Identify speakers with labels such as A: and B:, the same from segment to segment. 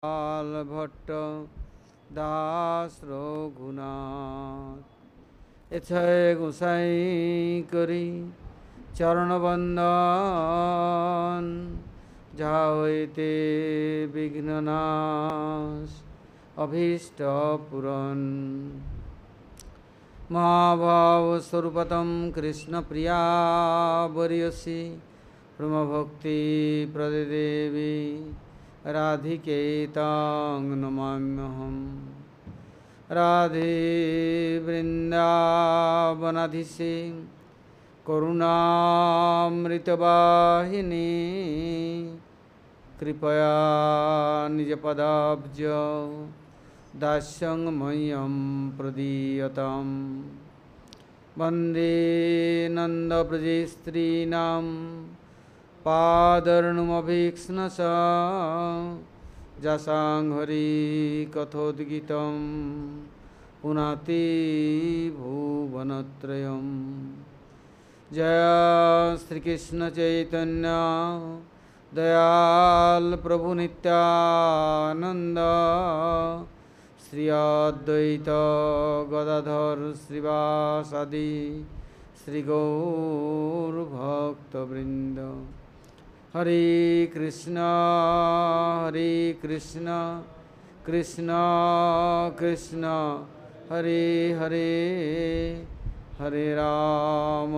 A: भट्ट दास रघुनाथ एछय गोसाई करी चरण बंदन যাহা হইতে বিঘ্ন নাশ অভীষ্ট পূরণ মহাভাব স্বরূপতম কৃষ্ণ প্রিয়া বরিয়সী ব্রহ্মভক্তি প্রদে দেবী রাধিকে তং নমাম্যহম রাধে বৃন্দাবনাধীশে করুণামৃতবাহিনী कृपया निजपदाब्ज दास्यं मह्यं प्रदीयतां वन्दे नन्दव्रजस्त्रीणां पादर्णुमभीक्ष्णश जसां हरिकथोद्गीतं पुनाति भुवनत्रयं जय श्रीकृष्ण चैतन्य दयाल प्रभु नित्यानंद श्री अद्वैत गदाधर श्रीवासादि श्री गौर भक्तवृंद हरे कृष्ण कृष्ण कृष्ण हरे हरे हरे राम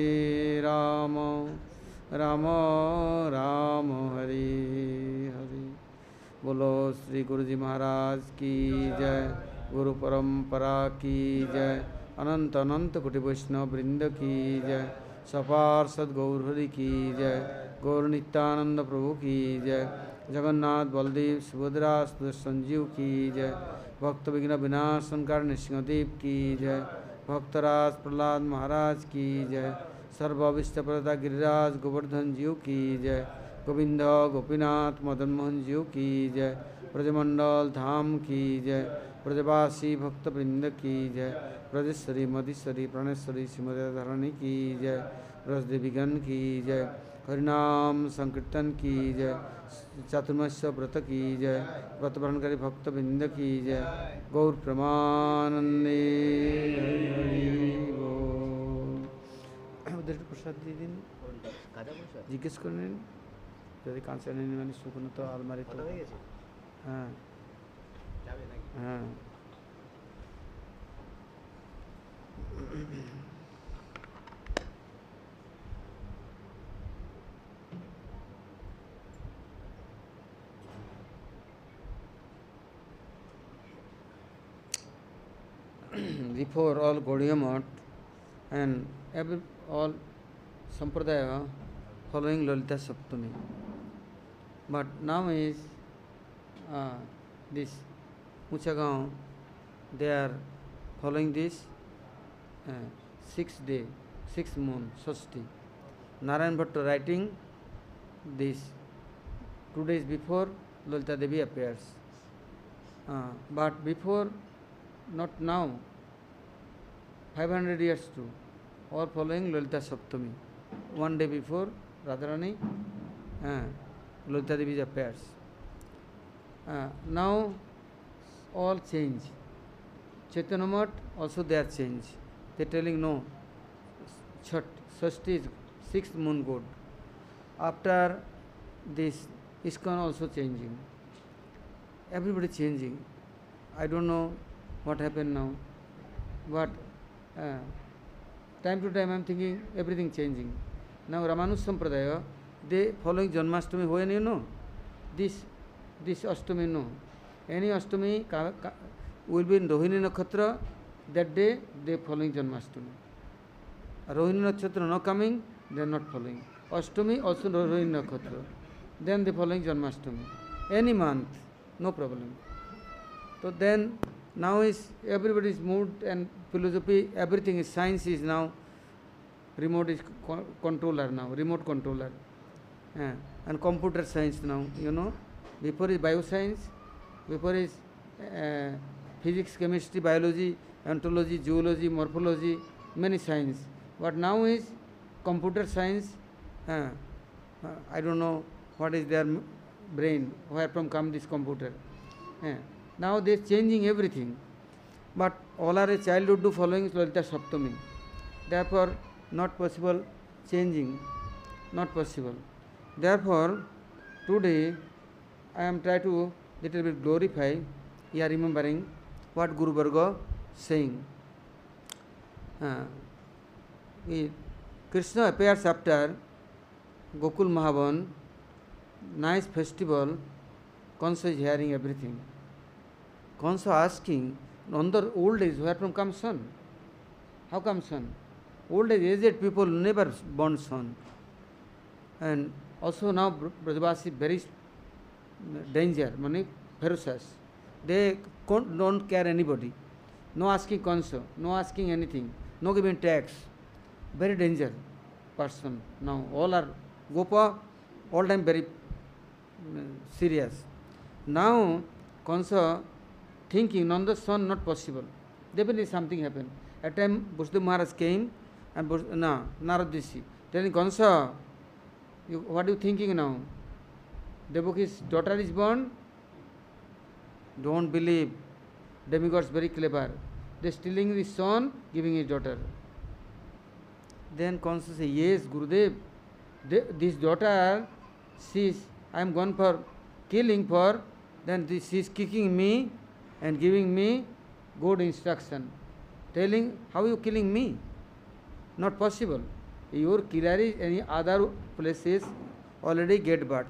A: राम राम हरे हरे। बोलो श्री गुरु जी महाराज की जय, गुरु परंपरा की जय, अनंत अनंत कोटि वैष्णव वृंद की जय, सपार्षद गौर हरि की जय, गौर नित्यानंद प्रभु की जय, जगन्नाथ बलदेव सुभद्रा संजीव की जय, भक्त विघ्न विनाशन कार नृसिंहदेव की जय, भक्तराज प्रहलाद महाराज की जय, सर्वाविष्टप्रदा गिरिराज गोवर्धन जीव की जय, गोविंद गोपीनाथ मदन मोहन जीव की जय, ब्रजमंडल धाम की जय, ब्रजवासी भक्तवृंद की जय, ब्रजेश्वरी मधीश्वरी प्राणेश्वरी श्रीमती धरणी की जय, ब्रजदेवीगण की जय, हरिनाम संकीर्तन की जय, चातुर्मास्य व्रत की जय, व्रत ग्रहणकारी भक्तवृंद की जय, गौर प्रमानंदे हरि हरि बोल। ওদের প্রসাদ দিয়ে দিন, জিজ্ঞেস করে নিন যদি কাঁচা নিন, মানে শুকনো তো আলমারি তো হয়ে গেছে। হ্যাঁ হ্যাঁ before all Gaudiya Math and all Sampradaya following Lalita Saptami. But now is this Muchagaon, they are following this 6th day, 6th moon, Shashti. Narayan Bhatta writing this 2 days before Lalita Devi appears. But before, not now, 500 years too, all following Lalita Saptami. 1 day before Radharani, Lalita Devi appears. Now all change. Chaitanya Math also they are change. They are telling no, Chhat, Shashti is 6th moon god. After this, ISKCON also changing. Everybody changing. I don't know what happened now, but time to time I am thinking everything changing. Now Ramanus Sampradaya, they following Janmashtami. When you know this Ashtami, no, any Ashtami will be in Rohini Nakshatra. That day they following Janmashtami. Rohini Nakshatra not coming, they are not following. Ashtami also Rohini Nakshatra, then they following Janmashtami. Any month, no problem. So then now is everybody's mood and philosophy, everything is science is now remote is controller now, remote controller, and computer science now. You know, before is bioscience, before is physics, chemistry, biology, ontology, zoology, morphology, many science. But now is computer science. I don't know what is their brain, where from come this computer. Eh, Now they are changing everything. But all are a childhood do following Lalita Saptami. Therefore, not possible changing, not possible. Therefore, today I am trying to little bit glorify. We are remembering what Guru Varga saying. Krishna appears after Gokul Mahavan, nice festival. Kansa is hearing everything. Kansa asking, on the old days, where from comes son? How comes son? Old age, aged people never born son. And also now Brajavasi very danger, money ferocious. They don't care anybody. No asking Kansa, no asking anything, no giving tax. Very danger person now. All are Gopa, all time very serious. Now Kansa thinking Nanda son not possible. Definitely something happened. At time Vasudev Maharaj came and Narad Rishi telling Kansa, what are you thinking now? Devaki's daughter is born? Don't believe. Demigods very clever. They stealing his son, giving his daughter. Then Kansa says, yes, Gurudev, this daughter, I am gone for killing for, then she is kicking me and giving me good instruction. Telling, how you killing me? Not possible. Your Kirari, any other places already get birth.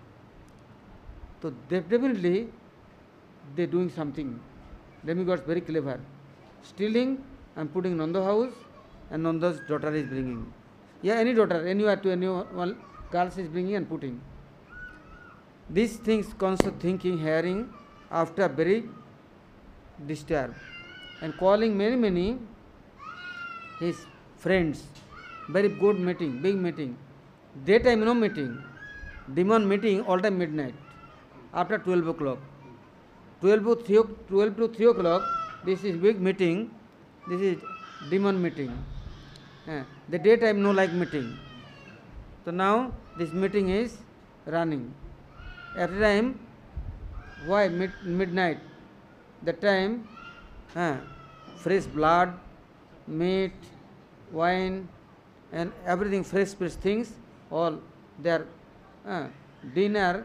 A: So definitely they doing something. Demigods very clever. Stealing and putting Nanda house, and Nanda's daughter is bringing. Yeah, any daughter, anywhere to anyone, girls is bringing and putting. These things constant thinking, hearing, after very disturbed. And calling many his friends. Very good meeting, big meeting. Daytime no meeting. Demon meeting all time midnight. After 12 o'clock. 12 to 3 o'clock, this is big meeting. This is demon meeting. The daytime no like meeting. So now this meeting is running. At the time, why midnight? That time, fresh blood, meat, wine, and everything fresh things, all their dinner,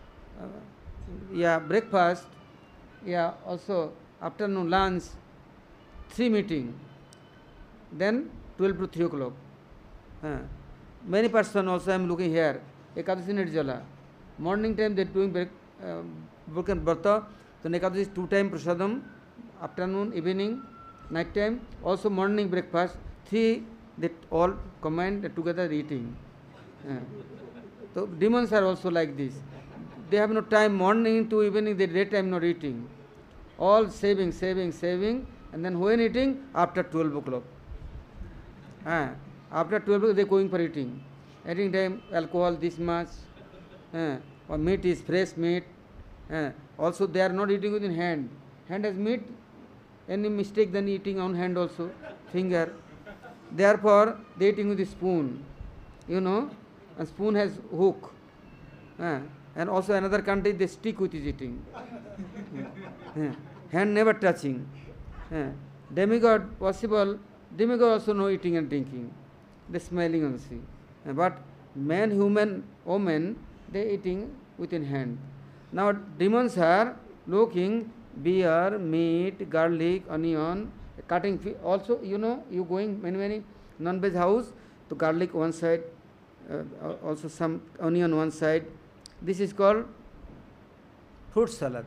A: breakfast, also afternoon lunch, 3 meeting. Then 12 to 3 o'clock. Many person also I am looking here. Ekadashi Nirjala. Morning time they are doing broken Varta. So Ekadashi is 2 time prasadam, afternoon, evening, night time. Also morning breakfast. 3 they all combined together eating. So demons are also like this. They have no time morning to evening, they daytime not eating. All saving, and then when eating? After 12 o'clock. After 12 o'clock they are going for eating. Eating time, alcohol this much, or meat is fresh meat. Also they are not eating with hand. Hand has meat, any mistake then eating on hand also, finger. Therefore they eating with a spoon, and spoon has hook. And also another country they stick with his eating. Hand never touching. Demigod possible, demigod also no eating and drinking. They smiling on the sea. But man, human, woman, they eating within hand. Now demons are looking beer, meat, garlic, onion, cutting fish. Also, you going many non-veg house, to garlic one side, also some onion one side. This is called fruit salad.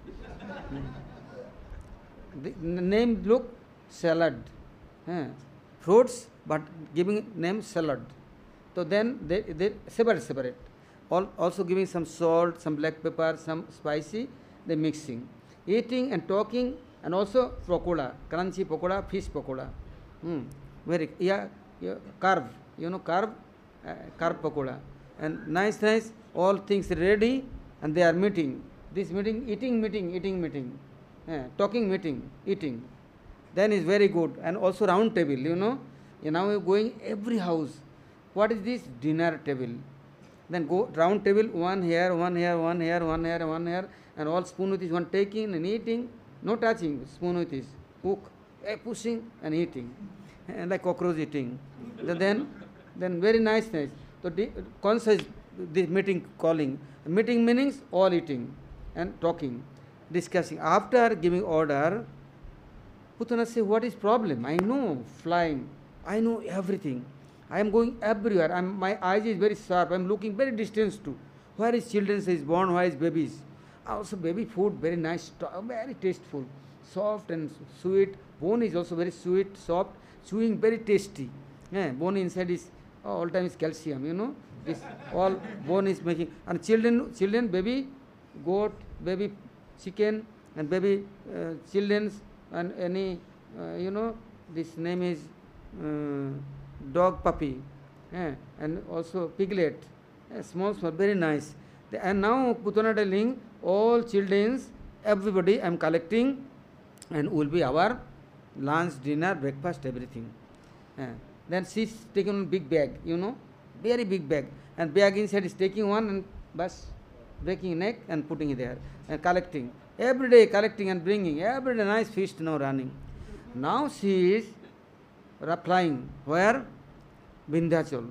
A: The name look salad. Fruits, but giving name salad. So then they separate. Also giving some salt, some black pepper, some spicy, they mixing. Eating and talking, and also pakoda, crunchy pakoda, fish pakoda. Very, carb, carb pakoda. And nice, all things ready, and they are meeting. This meeting, eating meeting. Talking meeting, eating. Then is very good. And also round table, Now you are going every house. What is this? Dinner table. Then go round table, one here, one here, one here, one here, one here, and all spoon with his one taking and eating, no touching, spoon with his hook, pushing and eating, and like cockroach eating. Then very nice. So conscious this meeting calling. Meeting meanings all eating and talking, discussing. After giving order, Putana say, what is problem? I know flying. I know everything. I am going everywhere. My eyes is very sharp. I am looking very distance too. Where is children is born? Where is babies? Also baby food very nice, very tasteful, soft and sweet. Bone is also very sweet, soft, chewing very tasty. Bone inside is all time is calcium. This all bone is making. And children, baby goat, baby chicken, and baby children's, and any this name is dog puppy, and also piglet, small, very nice. And now Putana telling all children's, everybody I am collecting, and will be our lunch, dinner, breakfast, everything. Then she's taking a big bag, very big bag, and bag inside is taking one and bus, breaking neck and putting it there, and collecting. Every day collecting and bringing, every day nice feast now running. Now she is flying. Where? Vindhyachal.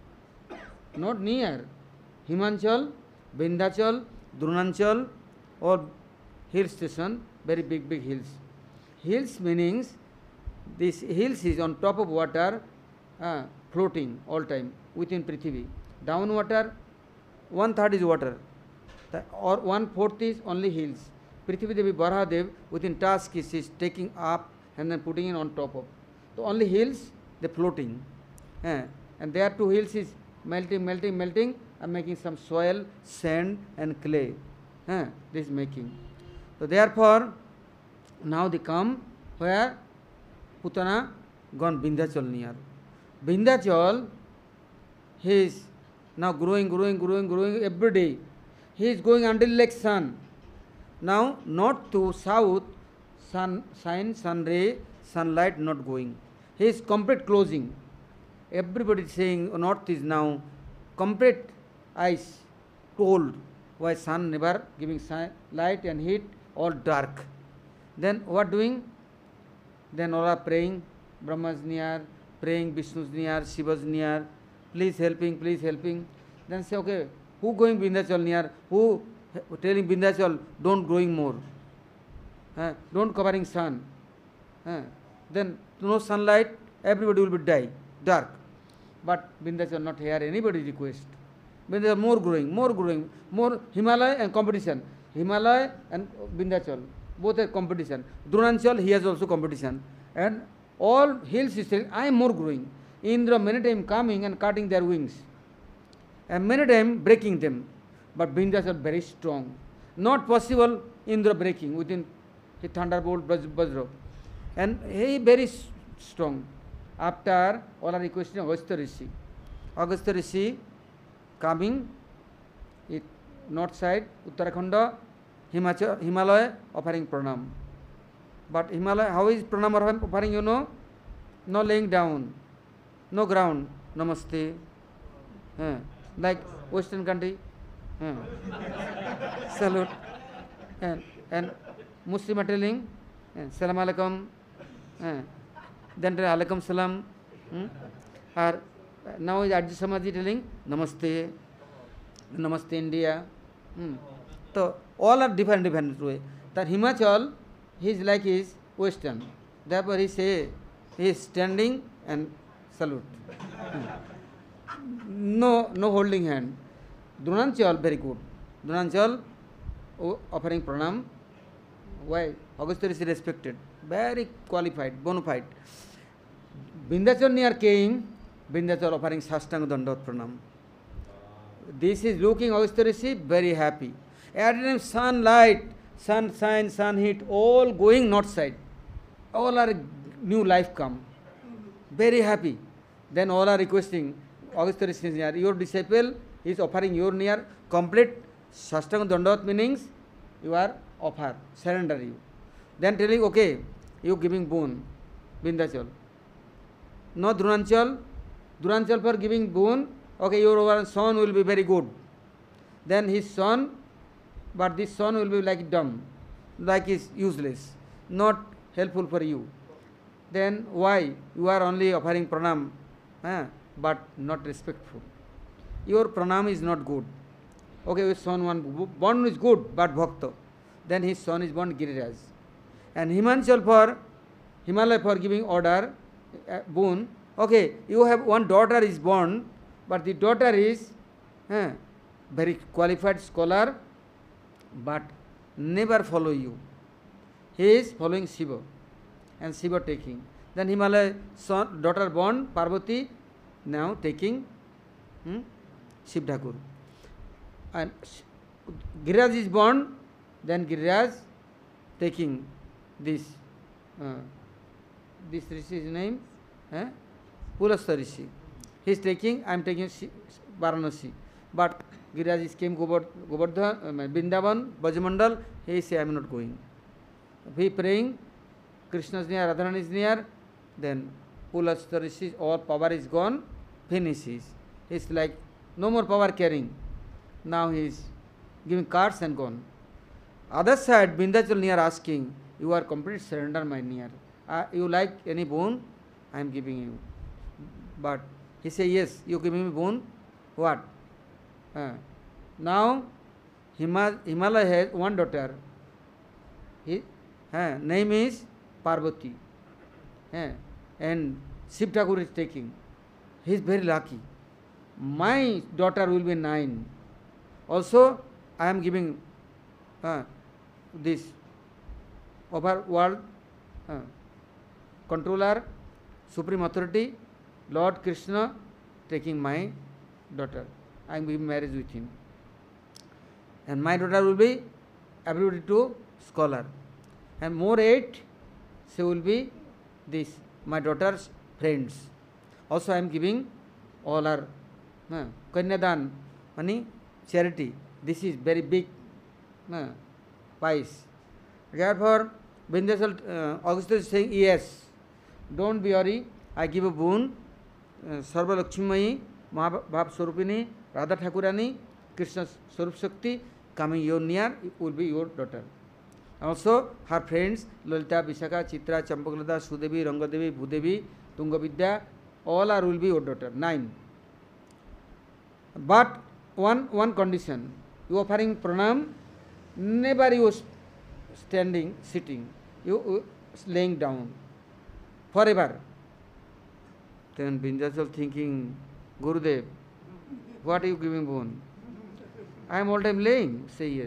A: Not near. Himachal, Vindhyachal, Drunachal, or hill station, very big hills. Hills meanings, this hills is on top of water, floating all time within Prithvi. Down water, 1/3 is water, or 1/4 is only hills. Prithvi Devi Barahadev within task is taking up and then putting it on top of. So only hills, they floating. And there 2 hills is melting, and making some soil, sand and clay. This making. So therefore, now they come where? Putana gone Vindhyachal near. Vindhyachal, he is now growing every day. He is going until like sun. Now north to south, sun ray, sunlight not going. He is complete closing. Everybody is saying north is now complete ice, cold. Why sun never giving light and heat, all dark. Then what doing? Then all are praying, Brahma's near, praying Vishnu's near, Shiva's near, please helping. Then say, okay, who going Vindhyachal near? Who telling Vindhyachal, don't growing more, don't covering sun. Then no sunlight, everybody will be die, dark. But Vindhyachal not hear anybody request. Vindhyachal more growing, more Himalaya and competition. Himalaya and Vindhyachal, both are competition. Drunachal, he has also competition. And all hills is saying, I am more growing. Indra many times coming and cutting their wings, and many times breaking them. But Vindhyachal very strong. Not possible Indra breaking within his thunderbolt Vajra. And he very strong. After all are requesting Agastya Rishi. Agastya Rishi coming it north side, Uttarakhand, Himalaya offering pranam. But Himalaya, how is pranam offering, No laying down, no ground, namaste. Like Western country, salute. And Muslim are telling, salam alaikum, then alaikum salam. Or now is Ajji Samaji telling, namaste, namaste India. So all are different way. That Himachal, he is like his Western. Therefore he say, he is standing and salute. No holding hand. Drunachal very good. Drunachal offering pranam. Why? Agastya is respected. Very qualified, bona fide. Vindhyachal near king, Vindhyachal offering Sastanga Dandot pranam. This is looking Agastya Rishi very happy. At the time sunlight, sunshine, sun heat, all going north side. All are new life come. Very happy. Then all are requesting, Agastya Rishi is near. Your disciple is offering your near complete Sastanga Dandot meanings, you are offer, surrender you. Then telling, okay, you giving boon, Vindhyachal. No Drunachal for giving boon, Okay, your son will be very good. Then his son, but this son will be like dumb, like is useless, not helpful for you. Then why you are only offering pranam, but not respectful? Your pranam is not good. Okay, his son one born is good, but bhakta. Then his son is born Giriraj. And Himachal for Himalaya for giving order, boon. Okay, you have one daughter is born, but the daughter is very qualified scholar, but never follow you. He is following Shiva, and Shiva taking. Then Himalaya son, daughter born Parvati, now taking Shiv Thakur. And Giriraj is born, then Giriraj taking this. This Rishi's name, Pulastha Rishi. He is taking, I am taking Varanasi. But Giriraj came Govardhan, Vrindavan, Brajamandal, he say I am not going. He praying, Krishna is near, Radharani is near, then Pulastha Rishi, all power is gone, finishes. He is like, no more power carrying. Now he is giving cards and gone. Other side, Vindhyachal near asking, you are complete surrender my near. You like any boon? I am giving you. But he say, yes, you give me boon. What? Now, Himalaya has one daughter. His name is Parvati. And Shiv Thakur is taking. He is very lucky. My daughter will be 9. Also, I am giving this overworld controller, supreme authority, Lord Krishna taking my daughter. I am giving marriage with him. And my daughter will be everybody to scholar. And more 8, she will be this, my daughter's friends. Also I am giving all our Kanyadan, money, charity. This is very big price. Therefore, Vindhyachal Augustus is saying, yes, don't be worried, I give a boon, Sarva Lakshmi Mahabhav Swarupini, Radha Thakurani, Krishna Swarup Shakti, coming your near, it will be your daughter. Also, her friends, Lalita, Vishaka, Chitra, Champakalata, Sudevi, Rangadevi, Bhudevi, Tungavidya, all are will be your daughter, 9. But one condition, you offering pranam, never you standing, sitting, you laying down, forever. Then Vindhyachal thinking, Gurudev, what are you giving boon? I am all time laying, say yes.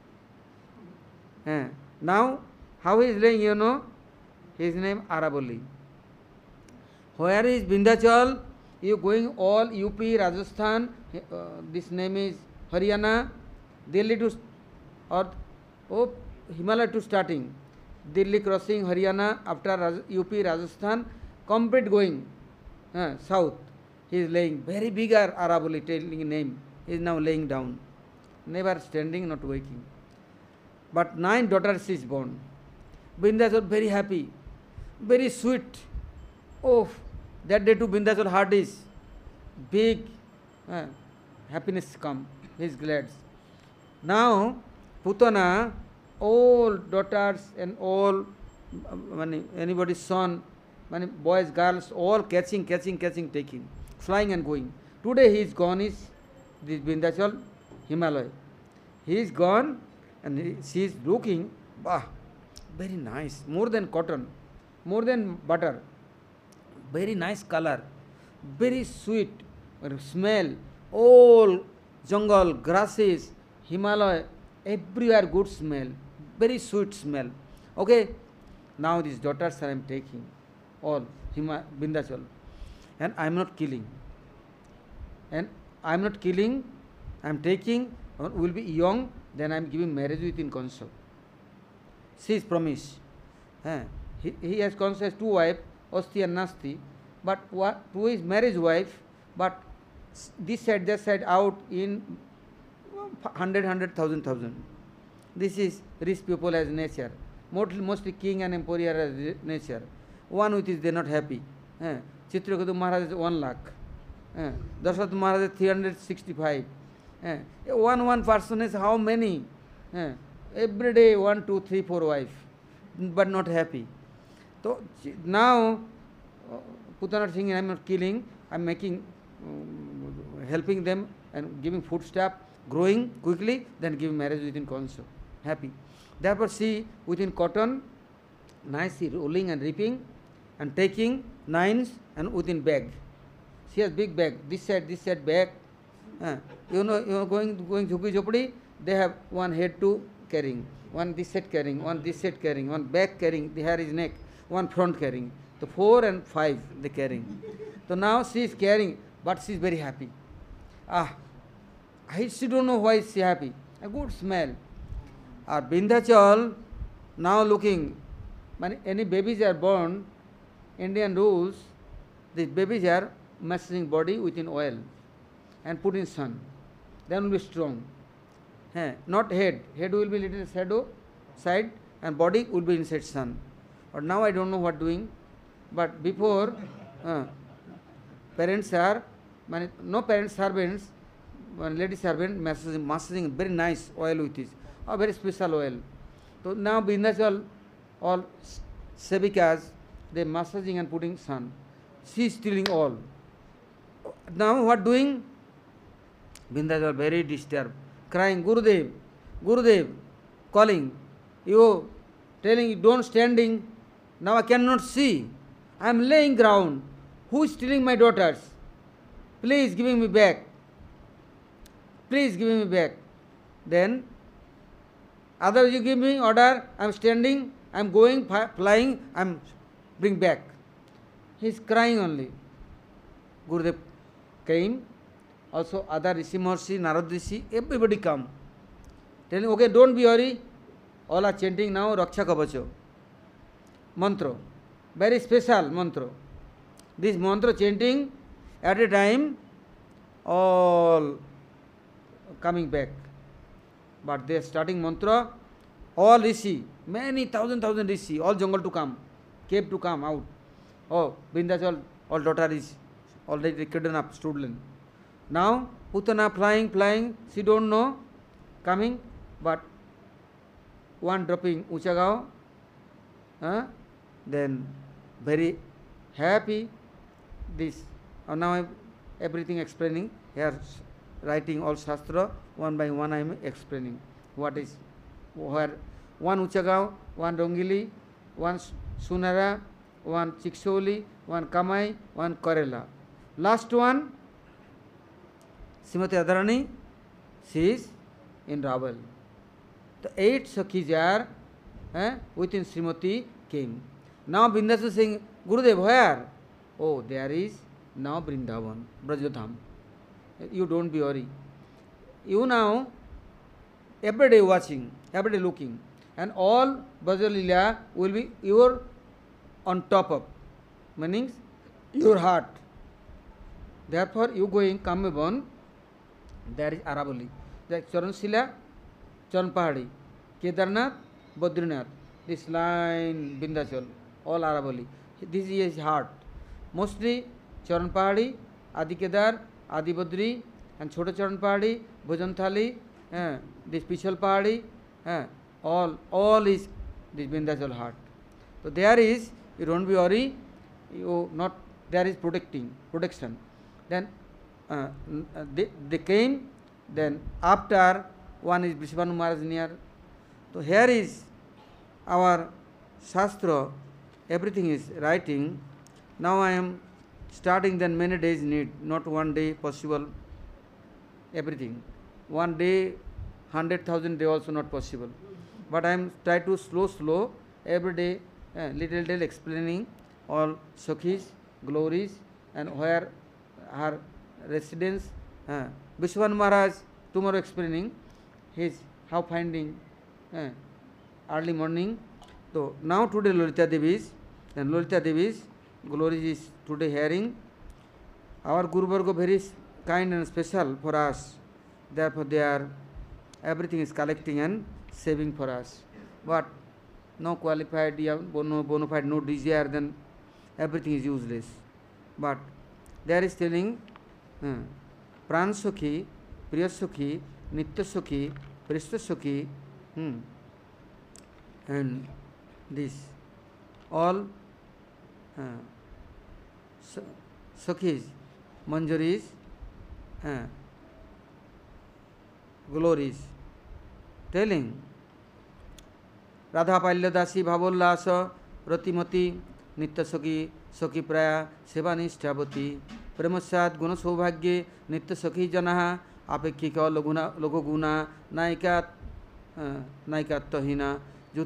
A: Now, how he is laying, you know? His name Aravali. Where is Vindhyachal? You going all UP, Rajasthan, this name is Haryana, Delhi to, or Himalaya to starting. Delhi crossing Haryana, after UP, Rajasthan, complete going south. He is laying, very bigger Aravali, telling name. He is now laying down. Never standing, not waking. But 9 daughters is born. Vindhyachal very happy, very sweet. Oh, that day to Vindhyachal heart is big, happiness come, he is glad. Now, Putana, all daughters and all, anybody's son, boys, girls, all catching, taking, flying and going. Today he is gone, is this Vindhyachal, Himalaya. He is gone and she is looking, very nice, more than cotton, more than butter, very nice color, very sweet smell, all jungle, grasses, Himalaya, everywhere good smell, very sweet smell. Okay, now these daughters I am taking, all Vindhyachal, and I am not killing. And I am not killing, I am taking, will be young, then I am giving marriage within consult. She is promised. He has consult 2 wives, Asti and Nasti, but 2 is marriage wife, but this side, that side out in 100,000. This is rich people as nature. Mostly king and emperor as nature. One with is they are not happy. Chitraketu Maharaj is 1 lakh. Dasharatha Maharaj is 365. One person is how many? Every day 1, 2, 3, 4 wife, but not happy. So now Putana thinking I am not killing, I am making, helping them and giving foodstuff, growing quickly, then giving marriage within console. Happy. Therefore she within cotton, nicely rolling and reaping and taking nines and within bag. She has big bag, this side bag. You know going Jhuppi Jhopdi, they have one head to carrying, one this side carrying, one this side carrying, one back carrying, the hair is neck, one front carrying. So 4 and 5 they carrying. So now she is carrying, but she is very happy. She don't know why she happy. A good smell. Vindhyachal now looking, when any babies are born, Indian rules, these babies are massaging body within oil and put in sun. Then will be strong. Not head. Head will be little shadow side and body will be inside sun. But now I don't know what doing. But before parents are, no parents, servants, one lady servant massaging very nice oil with this, a very special oil. So now Vindhyachal, all sevikas, they massaging and putting sun. She is stealing all. Now what doing? Vindhyachal very disturbed, crying, Gurudev, Gurudev, calling, you telling you don't standing, now I cannot see. I am laying ground. Who is stealing my daughters? Please giving me back. Please give me back. Then other you give me order, I am standing, I am going, flying, I am bring back. He is crying only. Gurudev came, also other Rishi Maharishi, Narad Rishi, everybody come. Telling, okay, don't be worried. All are chanting now Raksha Kavacha. Mantra. Very special mantra. This mantra chanting at a time, all coming back. But they are starting mantra, all Rishi, many thousand Rishi, all jungle to come, cave to come out. Oh, Vindhyachal, all daughter is already kidnapped, student. Now, Putana flying, she don't know, coming, but one dropping Uchagao, then very happy, this. Now I am everything explaining, here writing all Shastra, one by one I am explaining what is, where one Uchagao, one Rongili, one Sunara, one Chiksoli, one Kamai, one Karela. Last one, Srimati Adharani, she is in Raval. The 8 Sakhis are within Srimati came. Now Vindhyachal saying, Gurudev, where? Oh, there is now Vrindavan, Brajodham. You don't be worried. You now every day watching, every day looking, and all Brajalila will be your on top of, meaning your heart. Therefore, you going Kamabon, there is Aravali. There is Charanshila, Charanpahadi, Kedarnath, Badrinath. This line Vindhyachal, all Aravali. This is his heart. Mostly Charanpahadi, Adi Kedar, Adi Badri, and Chota Charanpahadi, Bhojanthali, this Pichal Pahadi, all is this Vindhyachal heart. So there is, you don't be worried, you not, there is protection. Then they came, then after one is Vishwanu Maharaj near. So here is our Shastra, everything is writing. Now I am starting, then many days need, not one day possible, everything. One day, 100,000 day also not possible. But I am try to slow, every day, little explaining all Sakhis, glories, and where her residence. Vishwan Maharaj tomorrow explaining his how finding early morning. So now today Lalita Devi's, then Lalita Devi's glory is today hearing. Our Guru Varga very kind and special for us. Therefore they are, everything is collecting and saving for us. But no qualified, bona fide, no desire, then everything is useless. But there is telling प्राण सखी, प्रिय सखी, नित्य सखी, पृष्ठ सखी, and this all Sakhis, Manjaris, glories, telling Radha पाल्यदासी भावोल्लास रतिमती नित्य सखी सखी प्राया सेवानिष्ठावती प्रेमस्याद गुण सौभाग्ये नित्य सखी जना आपेक्षिक लघुगुणा नायिका नायिकात्वहीना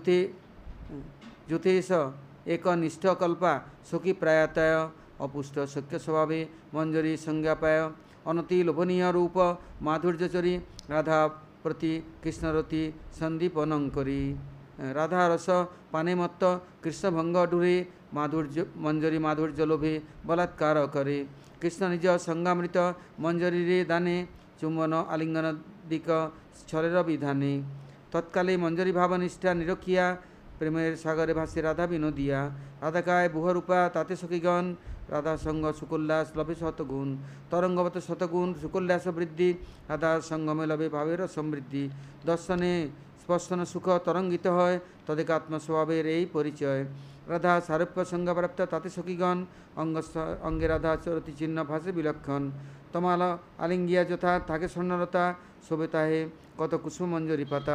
A: ज्योतिष एक निष्ठ कल्पा सखी प्रायतय अपुष्ट सख्य स्वभावे मंजरी संज्ञापाय अनति लोभनीय रूप माधुर्यचरी राधा प्रति कृष्णरती संदीपनंकरी राधा रस पाने मत्त कृष्ण भंग डुरे माधुर्य मंजरी माधुर्य लोभे बलात्कार करे कृष्ण निज संगामृत मंजरी रे दाने चुम्बन आलिंगन दिक छलेर विधाने तत्काले मंजरी भावनिष्ठा निरखिया प्रेमेर सागरे भासी राधा विनोदिया राधाकाय बुहरूपा ताते सखीगण राधा संग सुकोल्लास लभे शतगुण तरंगवत शतगुण सुकोल्लास वृद्धि राधा संगमे लभे भावेर समृद्धि दर्शने स्पर्शन सुख तरंगित है तदेकात्म स्वभावेर এই परिचय राधा सारूप्य संग प्राप्त ताते सखीगण अंगे राधा चरति चिन्ह भाषे विलक्षण तमाल आलिंगिया যথা থাকে স্বর্ণলতা শোভে তাহে কত কুসুম মঞ্জরি পাতা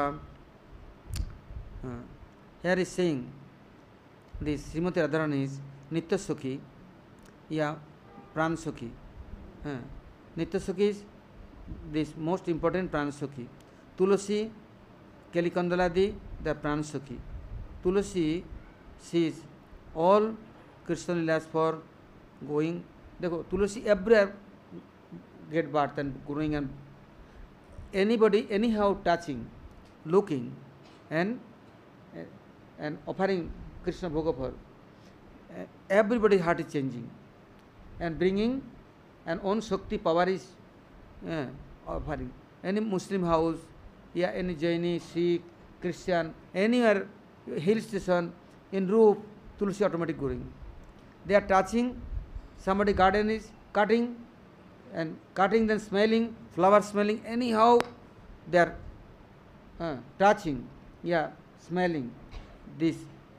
A: here is saying this Srimati Radharani is Nitya Sakhi या Pran Sakhi. Nitya Sakhi is this most important Pran Sakhi. Tulasi, Kelikandaladi, they are Pran Sakhi. Tulasi sees all Krishna Lilas for going. देखो Tulasi everywhere get birth and growing and anybody anyhow touching, looking and offering Krishna Bhoga for everybody's heart is changing and bringing an own Shakti power is offering. Any Muslim house, yeah, any Jaini, Sikh, Christian, anywhere, hill station, in roof, Tulsi automatic growing. They are touching, somebody garden is cutting and cutting then smelling, flower smelling, anyhow they are touching, yeah, smelling this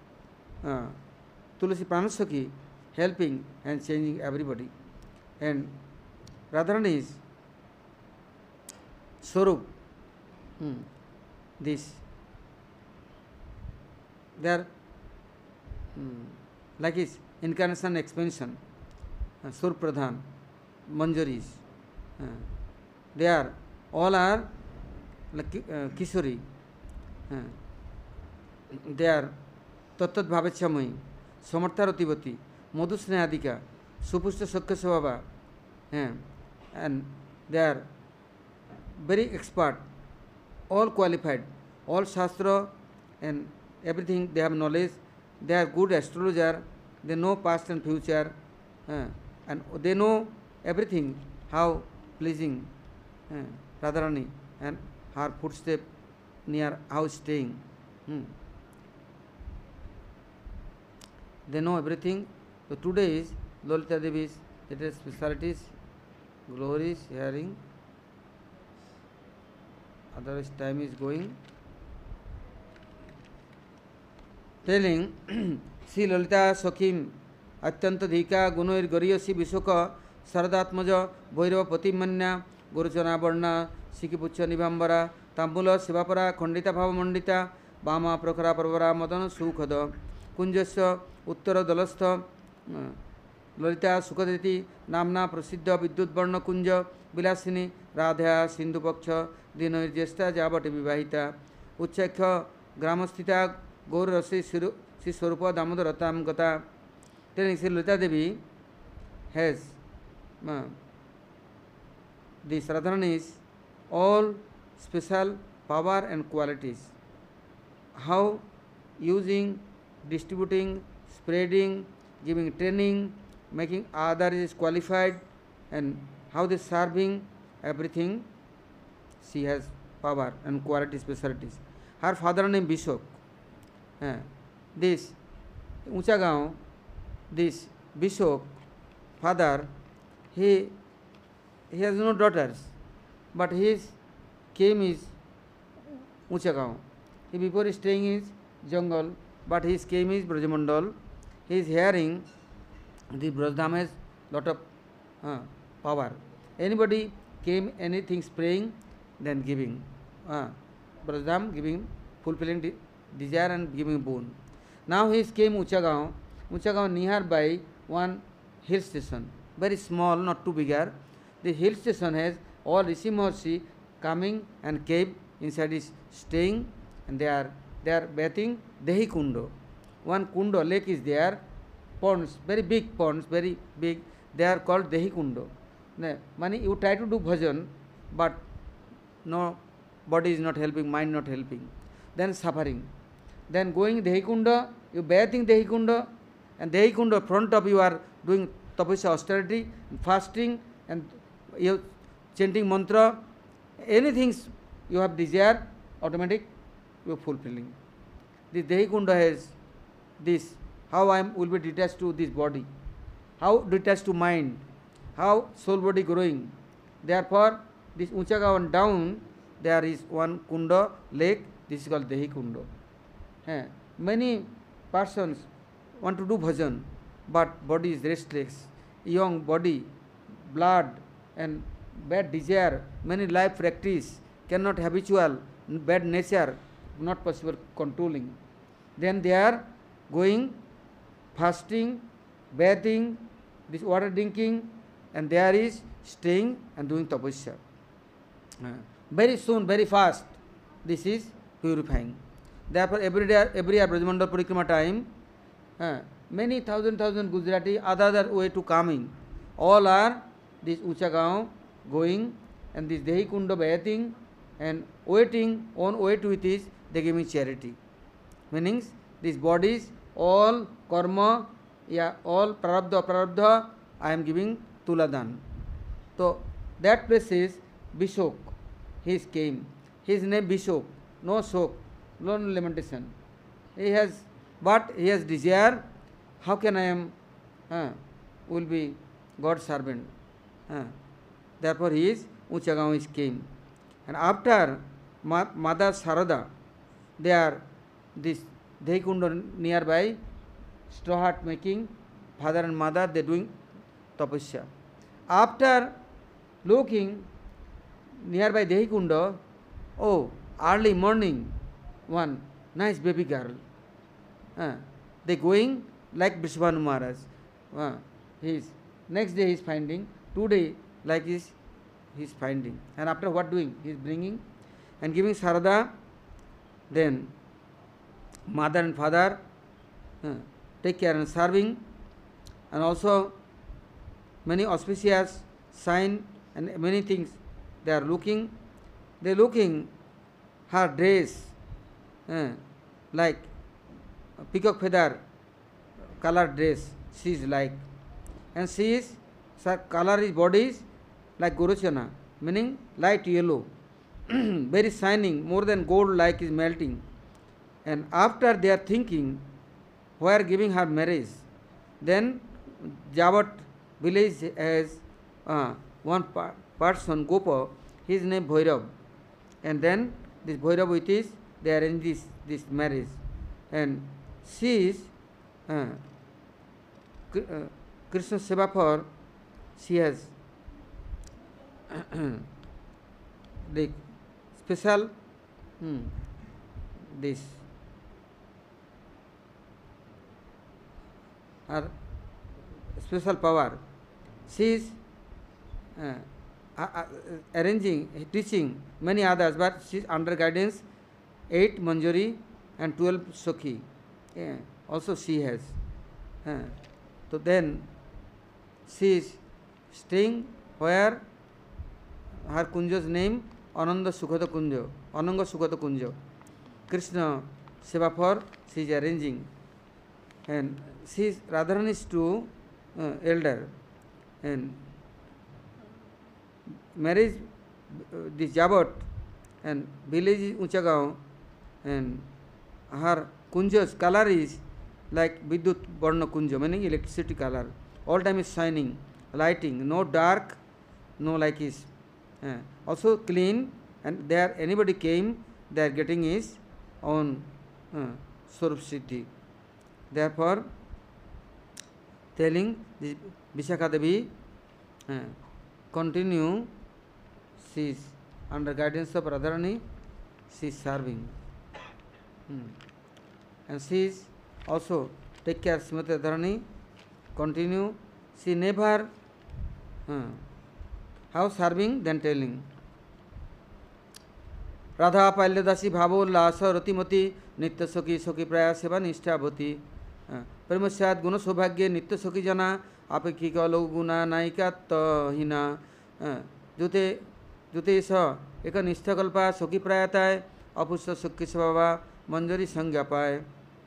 A: Tulsi Pranasakhi helping and changing everybody. And Radharani is Swarup. This they are like his incarnation expansion, Sur Pradhan, Manjaris. They are all are like Kishori. They are Tattat Bhavachamai, Samartharativati, Madhusnehadika, Supushta Sakya Svabha, and they are very expert, all qualified, all Shastra and everything they have knowledge, they are good astrologer, they know past and future, and they know everything, how pleasing Radharani and her footstep near how staying. They know everything. So today is Lalita Devi's latest specialties, glories, hearing. Otherwise time is going. Telling Sri Lalita Sakhim Atyanta Dhika Gunoir Gariyasi Visoka Saradatmaja Bhairava Patimanya Guruchana Varna Sikipucha Nivambara Tambula Sivapara Kondita Bhavamandita Bama Prakhara Parvara Madana Sukhada Kunjasya उत्तर दलस्थ ललिता सुखदेती नामना प्रसिद्ध विद्युत वर्ण कुंज विलासिनी राधा सिंधुपक्ष दिनैर्ज्येष्ठा जावट विवाहिता उच्चैख ग्रामस्थिता गौररसी श्री स्वरूप दामोदरतां गता. Telling Sri Lalita Devi has this Radharani is all special power and qualities. How using, distributing, spreading, giving training, making others qualified, and how they serving everything. She has power and quality specialties. Her father name Bishop. This Uchagaon, this Bishop father, he he has no daughters, but his came is Uchagaon. He before staying in jungle, but his came is Brajamandal. He is hearing the Brajadham has lot of power. Anybody came anything spraying, then giving. Brajadham giving, fulfilling desire and giving boon. Now he came Uchagaon. Uchagaon nearby one hill station, very small, not too bigger. The hill station has all Rishi Maharshi coming and cave inside is staying, and they are bathing Dehi Kundo. One Kundo lake is there, ponds, very big ponds, very big. They are called Dehi Kundo. Mani, you try to do bhajan, but no, body is not helping, mind not helping. Then suffering. Then going Dehi Kundo, you bathing Dehi Kundo, and Dehi Kundo front of you are doing tapasya austerity, fasting, and you chanting mantra, anything you have desire, automatic you are fulfilling. The Dehi Kunda has this, how I will be detached to this body, how detached to mind, how soul body growing. Therefore, this Uchagaon down, there is one Kunda lake, this is called Dehi Kunda. Many persons want to do bhajan, but body is restless, young body, blood and bad desire, many life practice, cannot habitual, bad nature, not possible controlling. Then they are going, fasting, bathing, this water drinking, and there is staying and doing tapasya. Very soon, very fast, this is purifying. Therefore, every year Brajamandal Parikrama time, many thousand Gujarati other way to coming. All are this Uchagaon going, and this Dehi Kunda bathing and waiting on wait with this, they giving charity. Meanings, these bodies, all karma, all prarabdha, I am giving Tuladan. So that place is Bishok. He came. His name Bishok. No shok, no lamentation. He has, but he has desire. How can I am will be God's servant? Therefore he is Uchagaon is came. And after Mother Sarada, they are this Dehi nearby, straw hut making, father and mother, they doing tapasya. After looking nearby Dehi Kunda, oh, early morning, one nice baby girl. They going like Vishwanu Maharaj. Next day he is finding, today like this he is finding. And after what doing? He is bringing and giving Sarada, then mother and father take care and serving, and also many auspicious sign and many things they are looking. They are looking her dress like peacock feather color dress she is like, and she is color is body is like Gorochana, meaning light yellow, very shining, more than gold like is melting. And after they are thinking where giving her marriage, then Javat village has one person, Gopa, his name Bhairav. And then this Bhairav with this, they arrange this marriage. And she is Krishna Seva, she has the special this her special power. She is arranging, teaching many others, but she is under guidance 8 Manjari and 12 Sokhi. Also she has. So then she is staying where her Kunja's name Ananda Sukhata Kunja, Ananga Sukhata Kunja. Krishna Seva she is arranging, and she is Radharani's to elder, and marriage this Jabat and village is Uchagaon, and her Kunja's color is like Vidyut Varna Kunja, meaning electricity color. All time is shining, lighting, no dark no like is. Also clean, and there anybody came, they are getting his own Swarup Siddhi. Therefore, telling this Vishakha Devi continue, she is under guidance of Radharani, she is serving. And she is also take care of Srimati Radharani, continue, she never how serving, then telling. Radha पाल्यदासी भावोल्लास रतिमती नित्य सखी सखी प्रया सेवा निष्ठावती प्रेमस्याद गुण सौभाग्य नित्य सखी जना अपेक्षिक लघु गुणा नायिका तहीना जुते जुते स एक निष्ठकल्पा सखी प्रयाताय अपुष्ट सखी स्वभावा मंजरी संज्ञा पाए.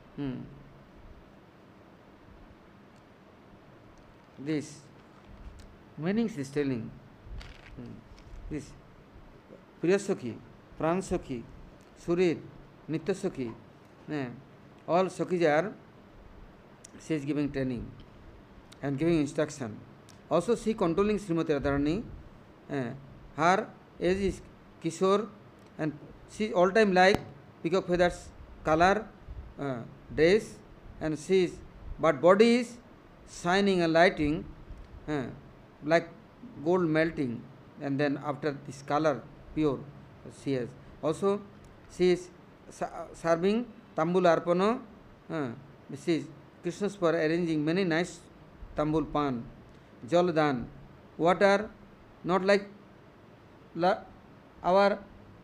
A: This meanings is telling. This Priya Sakhi, Pran Sakhi, Surid, Nitya Sakhi, all Sakhis are, she is giving training and giving instruction. Also she controlling Srimati Radharani, her age is Kishore, and she all time like peacock feathers color, dress, and she is, but body is shining and lighting like gold melting, and then after this color pure she has. Also she is serving tambul arpana, she is Krishna's for arranging many nice tambul pan, jaladan, water, not like our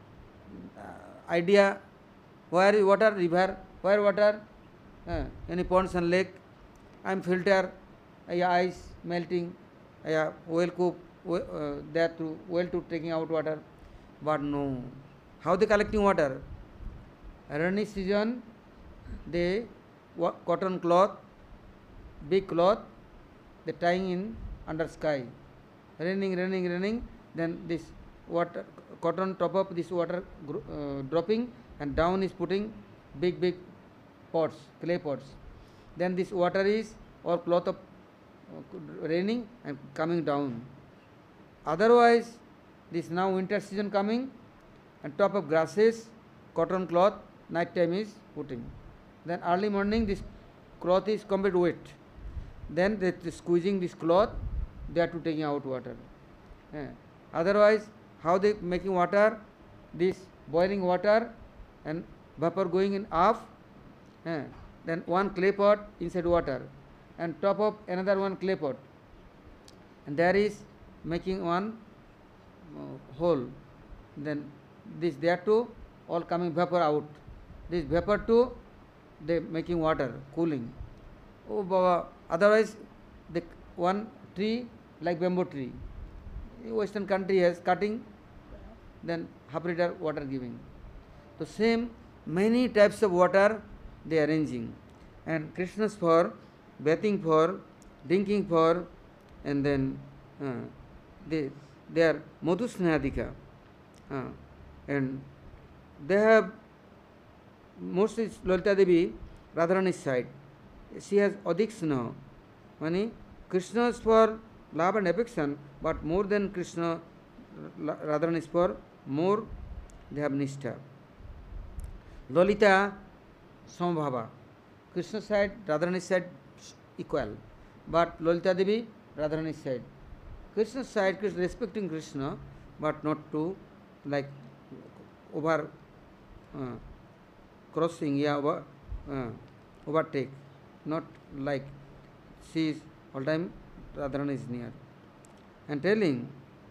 A: idea, where is water, river, where water, any ponds and lake, I am filter, ice melting, oil cook, there to well to taking out water, but no. How they collecting water? Rainy season, they cotton cloth, big cloth, they tying in under sky. Raining, then this water, cotton top up this water dropping, and down is putting big pots, clay pots. Then this water is or cloth of raining and coming down. Otherwise, this now winter season coming, and top of grasses, cotton cloth, night time is putting. Then early morning this cloth is complete wet. Then they squeezing this cloth, they are to taking out water. Otherwise, how they making water? This boiling water and vapor going in off, then one clay pot inside water, and top of another one clay pot, and there is making one hole. Then this there too all coming vapor out. This vapor too they making water cooling. Oh Baba, otherwise the one tree like bamboo tree, Western country has cutting, then half liter water giving. So same many types of water they are arranging, and Krishna's for bathing, for drinking, for, and then they are Madhu Snehadika, and they have mostly Lalita Devi Radharani's side. She has Adhik Sneha, meaning Krishna's for love and affection, but more than Krishna, Radharani's for more they have Nishtha. Lalita Samabhava, Krishna side, Radharani's side equal, but Lalita Devi Radharani's side. Krishna's side is respecting Krishna, but not to like over crossing, overtake, not like she is all time Radharani is near. And telling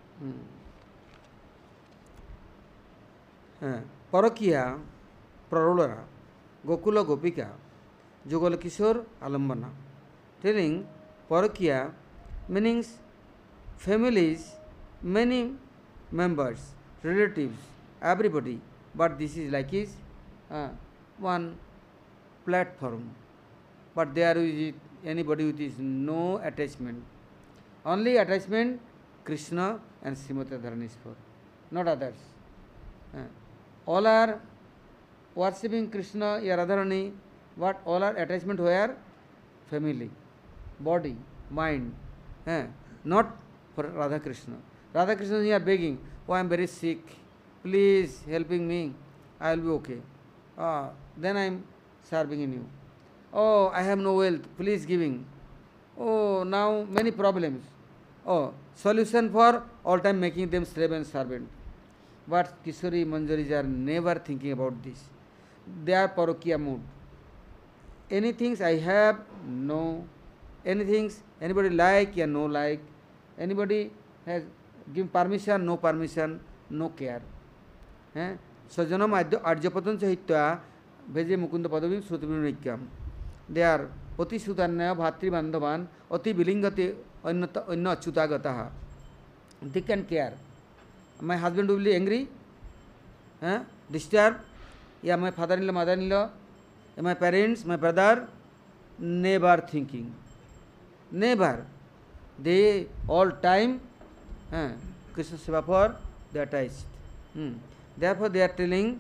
A: Parakiya Prarolara Gokula Gopika Jugal Kishore Alambana. Telling Parakiya meanings families, many members, relatives, everybody, but this is like is one platform, but there is anybody with is no attachment, only attachment Krishna and Srimati Radharani is for, not others. All are worshipping Krishna, Radharani, but all are attachment where? Family, body, mind, not for Radha Krishna. Radha Krishna is here begging, oh, I am very sick, please helping me, I will be okay. Then I am serving in you. Oh, I have no wealth, please giving. Oh, now many problems. Oh, solution for all time making them slave and servant. But Kishori Manjaris are never thinking about this. They are parokia mood. Anything I have, no. Anything anybody like, yeah, no like. Anybody has given permission, no care. Sajanam Arjapatan Sahitya Veje Mukunda Padavim Sutibinikyam. They are Pati Sutanya Bhatri Bandhavan Oti Bilingati Anna Chutagataha. They can care. My husband will be angry, disturbed. Yeah, my father-in-law, mother-in-law, my parents, my brother, never thinking. Never. They all time Krishna Seva for they are attached. Therefore they are telling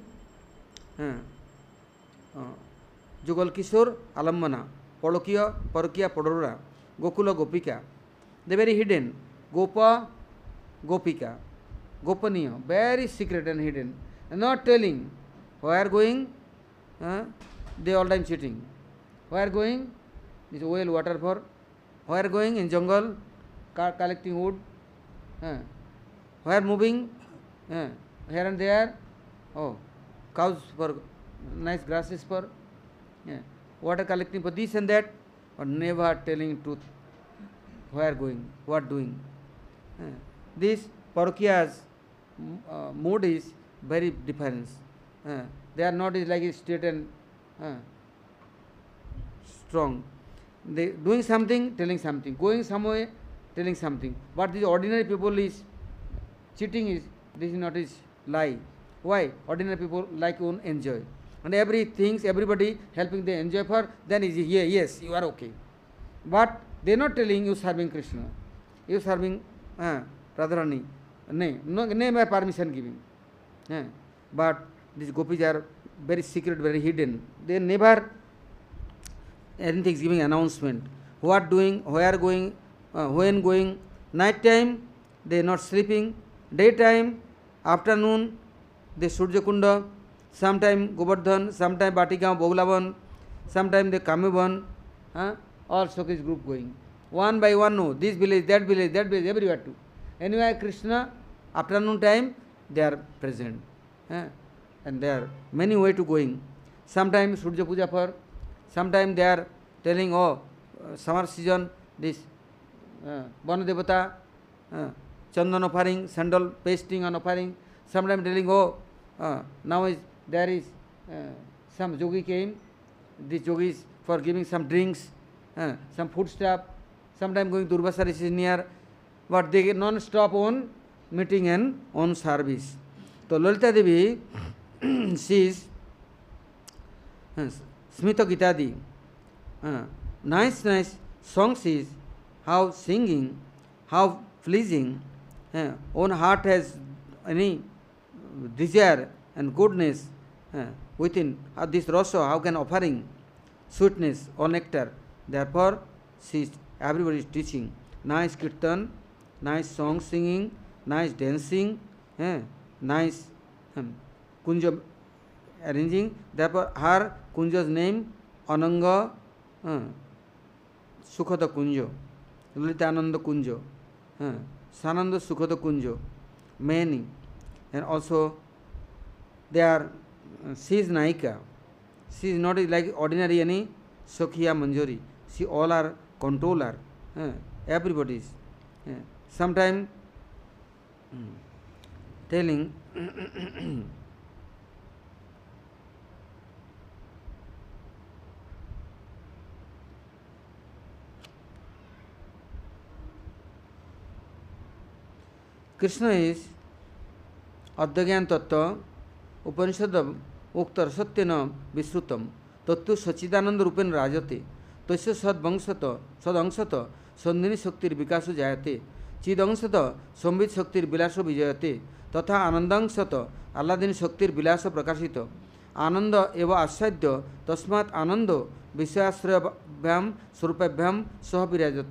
A: Jugal Kishore Alammana, Polokia, Parokia Podora, Gokula Gopika. They are very hidden. Gopa, Gopika. Gopaniya, very secret and hidden. And not telling where going, they all time cheating. Where going? This oil water for. Where going? In jungle, collecting wood. Where moving? Here and there. Oh, cows for nice grasses for. Water collecting for this and that. But never telling truth. Where going? What doing? This parokia's mood is very different. They are not like straight and strong. They doing something, telling something, going somewhere, telling something. But these ordinary people is cheating is this is not his lie. Why? Ordinary people like to enjoy. And everybody helping they enjoy for, then is yeah, yes, you are okay. But they are not telling you serving Krishna. You serving Radharani. No by permission giving. But these gopis are very secret, very hidden. They never anything giving announcement. What doing, where going, when going. Night time, they are not sleeping. Daytime, afternoon, they Surya Kunda. Sometime Govardhan, sometime Batikam, Boglavan, sometime they Kamivan. All Shokis group going. One by one, no. This village, everywhere too. Anyway, Krishna, afternoon time, they are present. And there are many ways to going. Sometimes Surya Puja for, sometimes they are telling, oh, summer season, this Vana Devata, Chandan offering, sandal pasting on offering. Sometimes telling, oh, now there is some yogi came, this yogi is for giving some drinks, some food stuff. Sometimes going Durvasa is near, but they non-stop on meeting and on service. So Lalita Devi, she is Smita Gitadi. Nice songs is how singing, how pleasing, own heart has any desire and goodness within this rasa, how can offering sweetness or nectar. Therefore, everybody is teaching. Nice kirtan, nice song singing, nice dancing, nice kunja arranging. Therefore, her kunja's name Ananga Sukhada Kunjo, Lalitananda Kunjo, Sananda Sukhada Kunjo, many. And also, they are, she is Naika. She is not like ordinary any Sokhiya Manjari. She all are controller. Everybody is. Sometime telling Krishna is Adhyagyan Tattva Upanishad Uktar Satyana Visrutam Tattu Sachidananda Rupen Rajate Tasya Sadvangsata Sadangsata Sandhini Shaktir Vikasu Jayate Chidangsata Sambit Shaktir Bilasha Vijayate Tatha Anandangsata Alladini Shaktir Bilasa Prakashita Ananda Eva Asadya Tasmat Anando Vishashrabhyam Surupabhyam Saha Virajate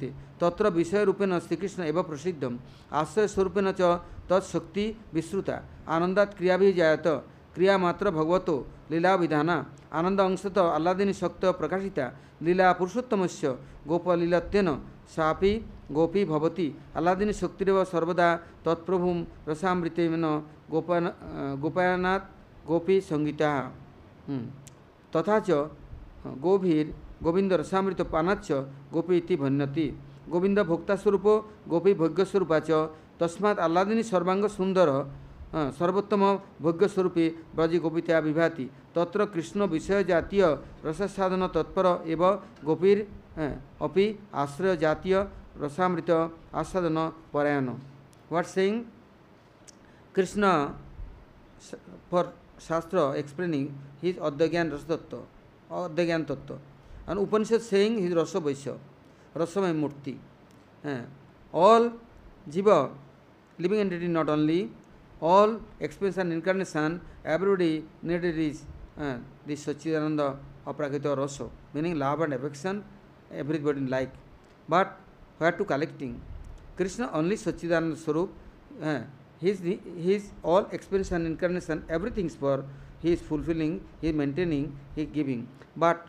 A: तत्र विषयरूपेण श्रीकृष्ण एव प्रसिद्धम आश्रयस्वरूपेण च तत्शक्ति विश्रुता आनंदात् क्रियाभिः जायत क्रिया मात्र भगवतो लीला विधाना आनंद अंशत आह्लादिनी शक्त प्रकाशिता लीला पुरुषोत्तमस्य गोपलीलत्वेन सापि गोपी भवति आह्लादिनी शक्तिरेव सर्वदा तत्प्रभुं रसामृतेन गोपायनात् गोपी संगीता तथा च गोभीर गोविंद रसामृत पानाच्च गोपी इति भन्यति गोविंद भोक्ता स्वरूप गोपी भोग्य स्वरूपा च तस्मात् आह्लादिनी सर्वांग सुंदर सर्वोत्तम भोग्य स्वरूपे ब्रज गोपीतया विभाति तत्र कृष्ण विषय जातीय रससाधन तत्पर एव गोपीर अपि आश्रय जातीय रसामृत आस्वादन परायण what saying Krishna for shastra explaining his अद्वैज्ञान रस तत्व अद्वैज्ञान तत्व and Upanishad saying his rasa vaisya rasamay murti all jiva living entity not only all experience and incarnation everybody needed is this Sachidananda Aprakita rasa meaning love and affection everybody like but where to collecting Krishna only Sachidananda Swarup his all experience and incarnation everything is for he is fulfilling he is maintaining he is giving but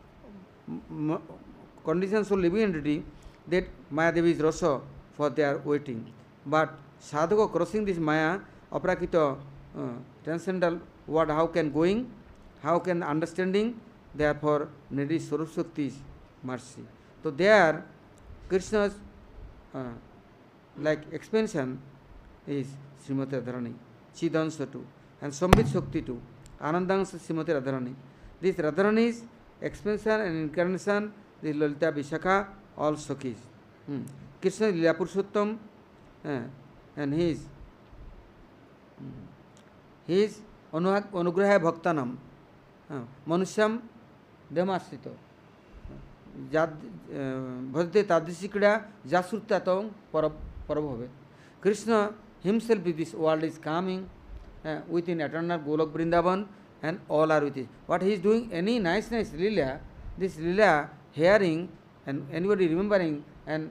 A: conditions for living entity that Maya Devi is rasa for their waiting. But sadhaka crossing this Maya, aprakita, transcendental what, how can going, how can understanding, therefore needy Swarup Shakti's mercy. So there Krishna's like expansion is Srimati Radharani, Chidansha too, and Sambit Shakti too, Anandansha Srimati Radharani. This Radharani's expansion and incarnation, the Lalita Vishakha, all Sakhis. Krishna Lila Purushottam and his Anugraha Bhaktanam, Manusyam Demasrito, Bhajate Tadrisikida, Jasurtatong Parabhave. Krishna himself with this world is coming within eternal Golok Vrindavan. And all are with it. What he is doing, any nice lila, this lila hearing and anybody remembering and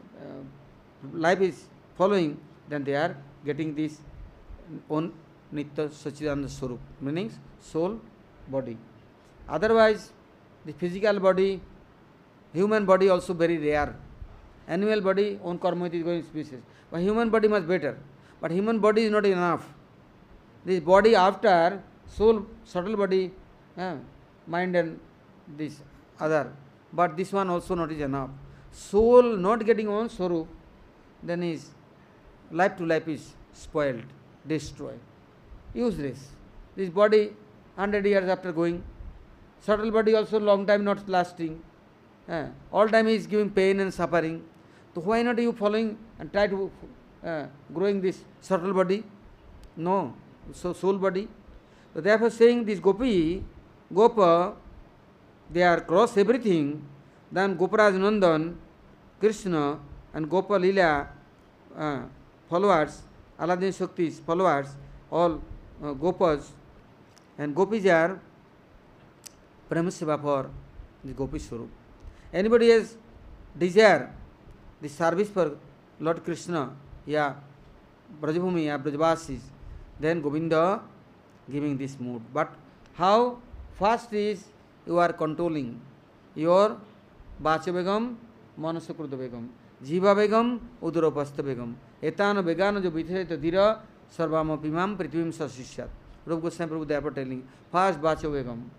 A: life is following, then they are getting this own Nitya Sachidananda Swarup, meaning soul, body. Otherwise, the physical body, human body also very rare. Animal body, own karma is going species. But human body much better. But human body is not enough. This body after soul, subtle body, mind and this other. But this one also not is enough. Soul not getting on Swarup, then his life to life is spoiled, destroyed, useless. This body 100 years after going, subtle body also long time not lasting. All time he is giving pain and suffering. So why not you following and try to growing this subtle body? No, so soul body. So therefore saying this Gopi, Gopa, they are cross everything, then Goparaj Nandan, Krishna and Gopa Lila followers, Aladin Shakti's followers, all Gopas and Gopis are Premaseva for the Gopi Swarup. Anybody has desire the service for Lord Krishna, yeah, Brajabhumi, yeah, Brajavasis, then Govinda giving this mood. But how fast is you are controlling your Bacha Begam, Manasakruta Begam, Jiva Begam, Udaropasta Begam, Etana Begana jo Bitheta Dira, Sarvama Pimam, Prithvim Sasishat. Rup Goswami Prabhu therefore telling, fast Bacha Begam,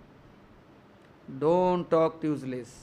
A: don't talk useless.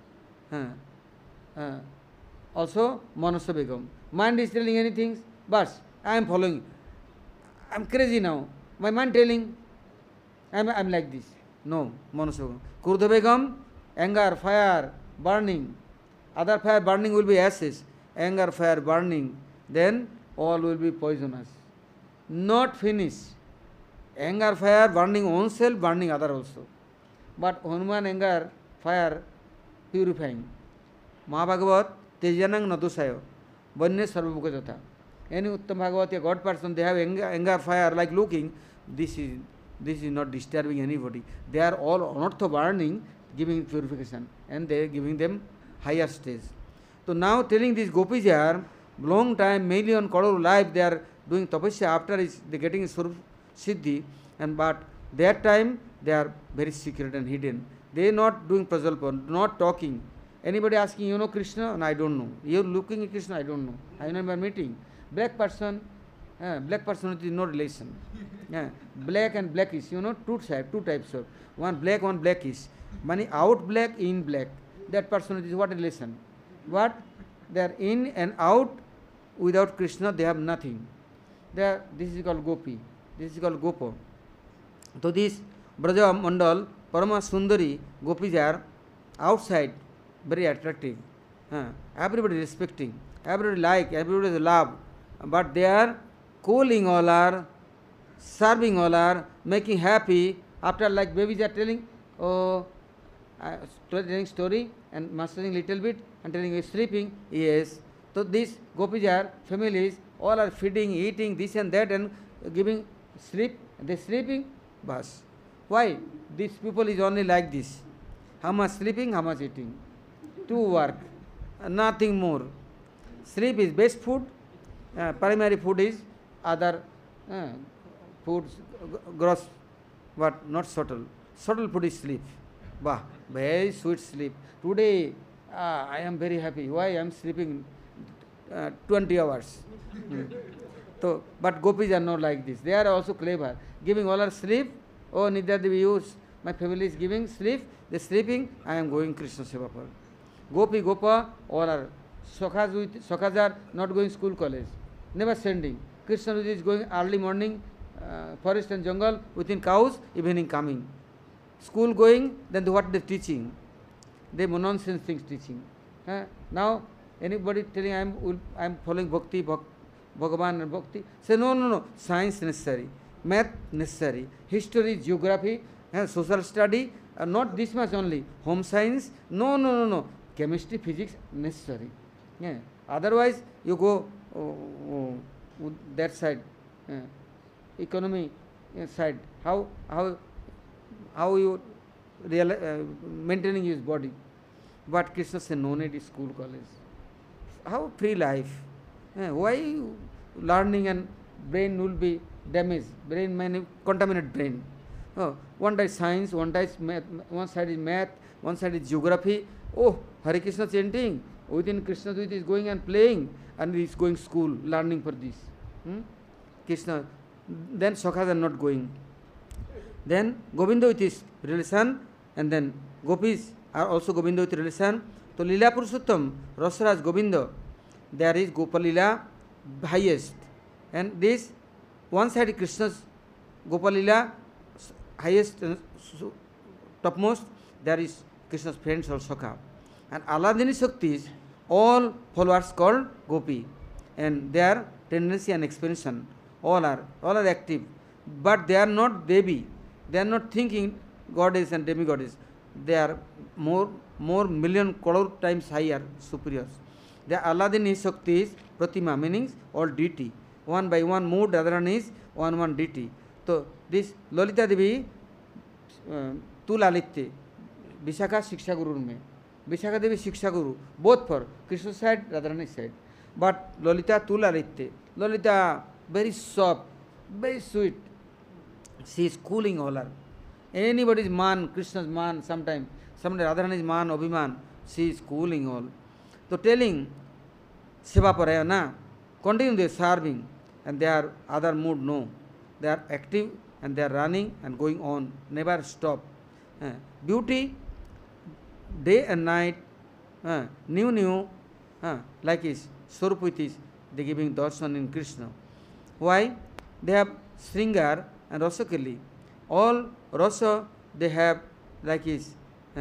A: Also, Manasa Begam. Mind is telling anything, but I am following. I am crazy now. My mind telling, I am like this. No, Manasa Begam. Kurdha Begam, anger, fire, burning. Other fire burning will be ashes. Anger, fire, burning. Then all will be poisonous. Not finished. Anger, fire, burning oneself, burning other also. But Hanuman, anger, fire, purifying. Mahabhagavat, Tejanang Nadusayo, Vanya Sarvabhukajata. Any Uttam Bhagavat, a God person, they have anger, fire, like looking, this is not disturbing anybody. They are all not burning, giving purification, and they are giving them higher stage. So now telling these gopis are long time, million crore life they are doing tapasya after they getting Swarup Siddhi, and but that time they are very secret and hidden. They not doing prajalpa, not talking. Anybody asking, you know Krishna? No, I don't know. You looking at Krishna? I don't know. I remember meeting. Black person with no relation. Black and blackish, you know, two types of. One blackish. Money out black, in black. That personality is what relation? What? They are in and out. Without Krishna, they have nothing. This is called gopi. This is called gopa. So this Braja Mandal, Parama Sundari, gopis are outside, very attractive. Everybody respecting, everybody like, everybody love. But they are cooling all are, serving all are, making happy. After like babies are telling, telling story and mastering little bit and telling you sleeping, yes. So these gopis are families, all are feeding, eating this and that and giving sleep. They sleeping, bas. Why? These people is only like this. How much sleeping, how much eating. To work, nothing more. Sleep is best food. Primary food is other foods, gross, but not subtle. Subtle food is sleep. Bah, very sweet sleep. Today, I am very happy. Why I am sleeping 20 hours? So, but gopis are not like this. They are also clever. Giving all our sleep. Oh, Nidya Devi use. My family is giving sleep. They are sleeping. I am going Krishna Seva for. Gopi, Gopa, all are. Sakhas are not going school, college. Never sending. Krishna is going early morning, forest and jungle, within cows, evening coming. School going, then what they teaching? They nonsense things teaching. Now, anybody telling I am following Bhakti, Bhagavan and Bhakti, say no, science necessary, math necessary, history, geography, social study, not this much only, home science, no, chemistry, physics necessary. Otherwise, you go that side, economy side. How you maintaining his body? But Krishna said, no need school, college. How free life? Why learning and brain will be damaged? Brain contaminated brain. One side is science, one side is math, one side is geography. Oh, Hare Krishna chanting. Within Krishna Dvita is going and playing, and he is going school, learning for this. Krishna. Then Sakhas are not going. Then Govinda with his relation, and then Gopis are also Govinda with relation. So Lila Purushottam, Rasaraj Govinda, there is Gopalila highest. And this one side is Krishna's Gopalila highest, topmost, there is Krishna's friends or Sakha. And Aladini Shaktis, all followers called Gopi, and their tendency and expansion, all are active, but they are not Devi. They are not thinking goddess and demigoddess. They are more million crore times higher, superiors. They are Aladini Shaktis, Pratima, meaning all deity. One by one mood, other one is one deity. So this Lalita Devi, Tu Lalitya, Vishakha Shiksha Guru mein. Vishakha Devi Shiksha Guru, both for Krishna side, Radharani side. But Lalita Tu Lalitya. Lalita very soft, very sweet. She is cooling all her. Anybody's man, Krishna's man, sometime Radharani's man, Abhiman, she is cooling all. So telling Seva Parayana, continue their serving, and they are other mood, no. They are active and they are running and going on, never stop. Beauty, day and night, new, like is Swarupitis, they giving darshan in Krishna. Why? They have Sringar and Rasakali. All Rasa they have like is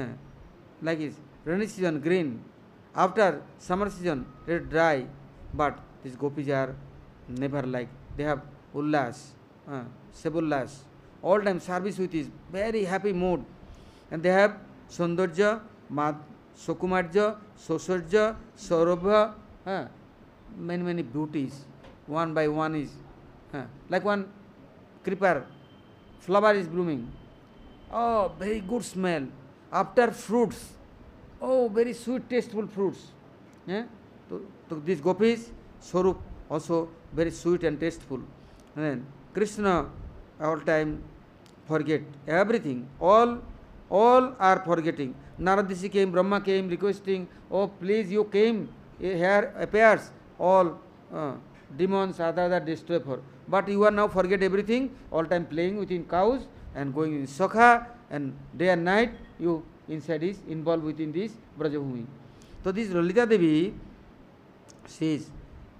A: rainy season green. After summer season it dry. But these gopis are never like. They have Ullas, Sebullas. All time service with is very happy mood. And they have Saundarja, Sukumarja, Sosarja, Saurabha, many beauties. One by one is like one creeper, flower is blooming. Oh, very good smell. After fruits, oh, very sweet, tasteful fruits. Yeah? So these gopis, Swarup also very sweet and tasteful. And then Krishna all time forget everything. All are forgetting. Naradishi came, Brahma came requesting, oh please you came, here appears all demons, other destroy for. But you are now forget everything, all time playing within cows and going in Sakha, and day and night you inside is involved within this Brajabhumi. So this Lalita Devi, she is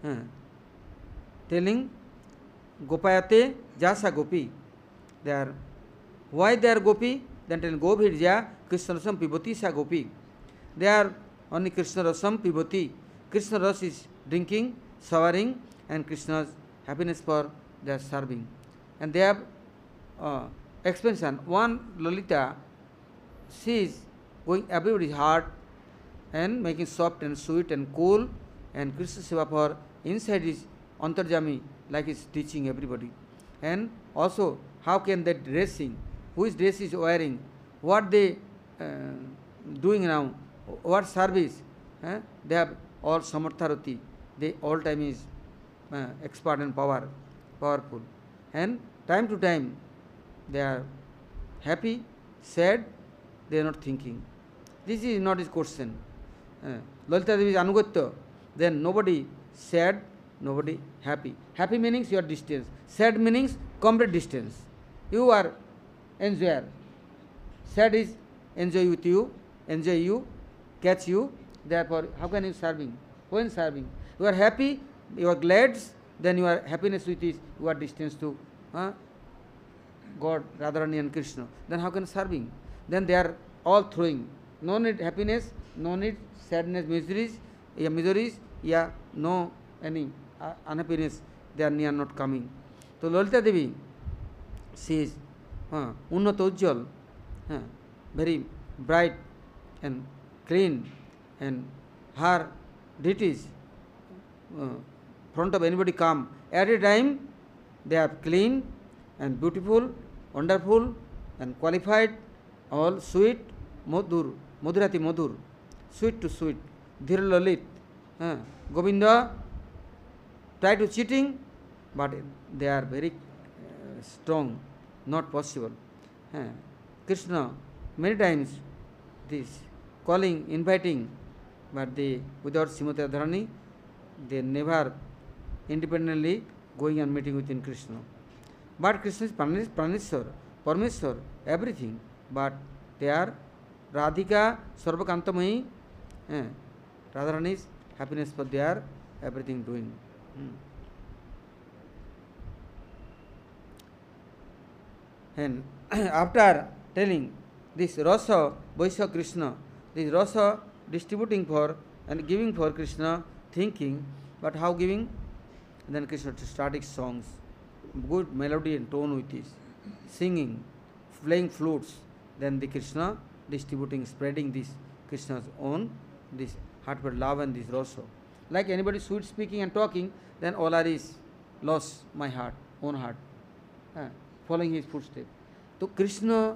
A: telling Gopayate Jasa Gopi. They are, why they are Gopi? Then tell Govirja Krishna Rasam Piboti Sa Gopi. They are only Krishna Rasam Piboti. Krishna Ras is drinking, showering, and Krishna's happiness for they are serving. And they have expansion. One Lalita, she is going everybody's heart and making soft and sweet and cool, and Krishna Seva for inside is Antarjami, like is teaching everybody. And also, how can they dressing? Which dress is wearing? What they doing now? What service? They have all Samartharati. They all time is expert and powerful. And time to time, they are happy, sad, they are not thinking. This is not his question. Lalita Devi is Anugatya. Then nobody sad, nobody happy. Happy meanings your distance. Sad meanings complete distance. You are enjoyer. Sad is enjoy with you, enjoy you, catch you. Therefore, how can you serving? When serving? You are happy, you are glad, then your happiness with is you are distance to God, Radharani and Krishna. Then how can serving? Then they are all throwing. No need happiness, no need sadness, miseries, yeah, no any unhappiness, they are near not coming. So Lalita Devi, she is Unnata Ujjal, very bright and clean, and her deities front of anybody come. At a time they are clean and beautiful, wonderful and qualified, all sweet, Madhur, Madhurati Madhur, sweet to sweet, Dhir Lalit, Govinda try to cheating, but they are very strong, not possible. Krishna many times this calling, inviting, but they without Srimati Radharani, they never independently going and meeting within Krishna. But Krishna is Parameshwar, everything. But they are Radhika, Sarvakantamai, Radharani's happiness for they are everything doing. And after telling this Rasa, Vaisya Krishna, this Rasa distributing for and giving for Krishna, thinking, but how giving? Then Krishna started songs, good melody and tone with this, singing, playing flutes. Then the Krishna distributing, spreading this Krishna's own, this heartfelt love and this rasa. Like anybody sweet speaking and talking, then all are is lost my heart, own heart, following his footsteps. So Krishna,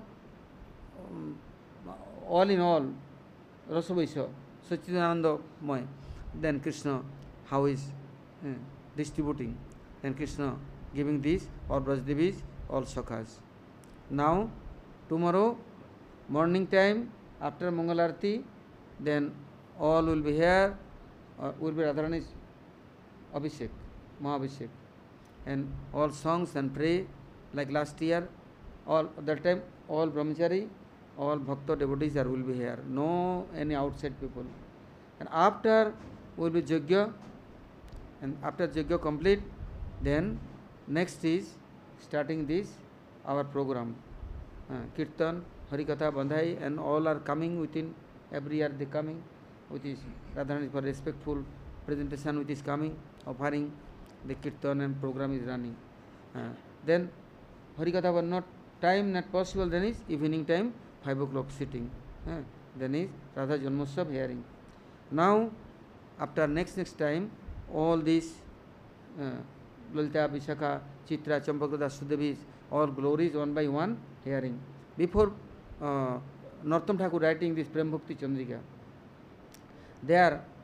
A: all in all, Rasa Vaisya, Sachidananda Moy. Then Krishna, how is distributing? Then Krishna giving this, all Brajdevis, all Sakhas. Now, tomorrow, morning time, after Mangalarti, then all will be here, will be Radharani's Abhishek, Mahabhishek. And all songs and pray, like last year, all that time, all Brahmachari, all Bhakta devotees are will be here. No any outside people. And after will be Yajna, and after Yajna complete, then next is starting this our program. Kirtan, Harikatha, Bandhai, and all are coming within every year they coming, which is Radharani for respectful presentation which is coming, offering the Kirtan and program is running. Then Harikatha was not time not possible, then is evening time 5 o'clock sitting. Then is Radha Janmotsav hearing. Now after next time all these Lalita, Vishakha, Chitra, Champakada, Sudevis, all glories one by one hearing. Before Narottam Thakur writing this Prem Bhakti Chandrika, they are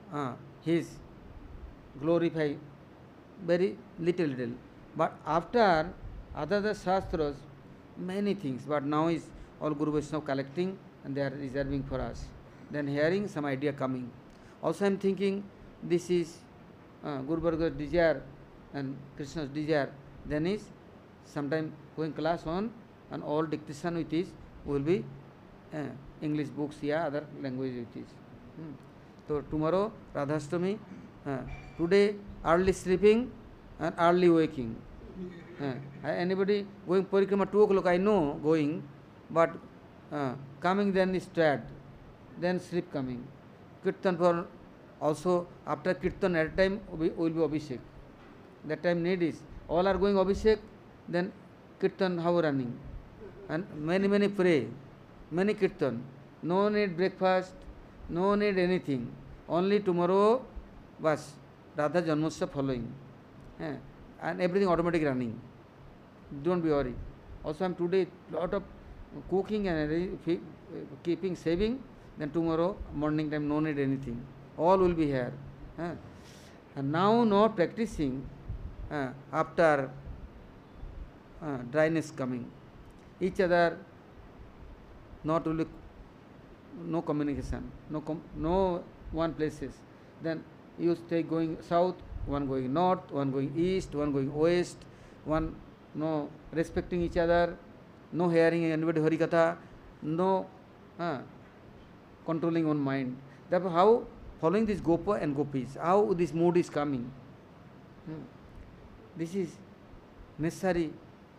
A: his glorify very little. But after other the Shastras, many things, but now is all Guru Vaishnava collecting and they are reserving for us. Then hearing some idea coming. Also I am thinking this is Guru Varga's desire and Krishna's desire. Then is sometime going class on and all dictation with is will be English books, yeah, other language with is. So tomorrow Radhastami, today early sleeping and early waking. Anybody going parikrama 2 o'clock I know going, but coming then is tired, then sleep coming. Kirtan for also after Kirtan at time will be Abhishek. That time need is all are going Abhishek, then Kirtan how running. And many pray, many Kirtan. No need breakfast, no need anything. Only tomorrow was Radha Janmotsav following. And everything automatic running. Don't be worried. Also I am today lot of cooking and keeping saving, then tomorrow morning time no need anything. All will be here. And now not practicing after dryness coming. Each other not only no communication, no one places. Then you stay going south, one going north, one going east, one going west, one no respecting each other, no hearing anybody Harikatha, no controlling own mind. Therefore, how following this Gopa and Gopis, how this mood is coming. This is necessary.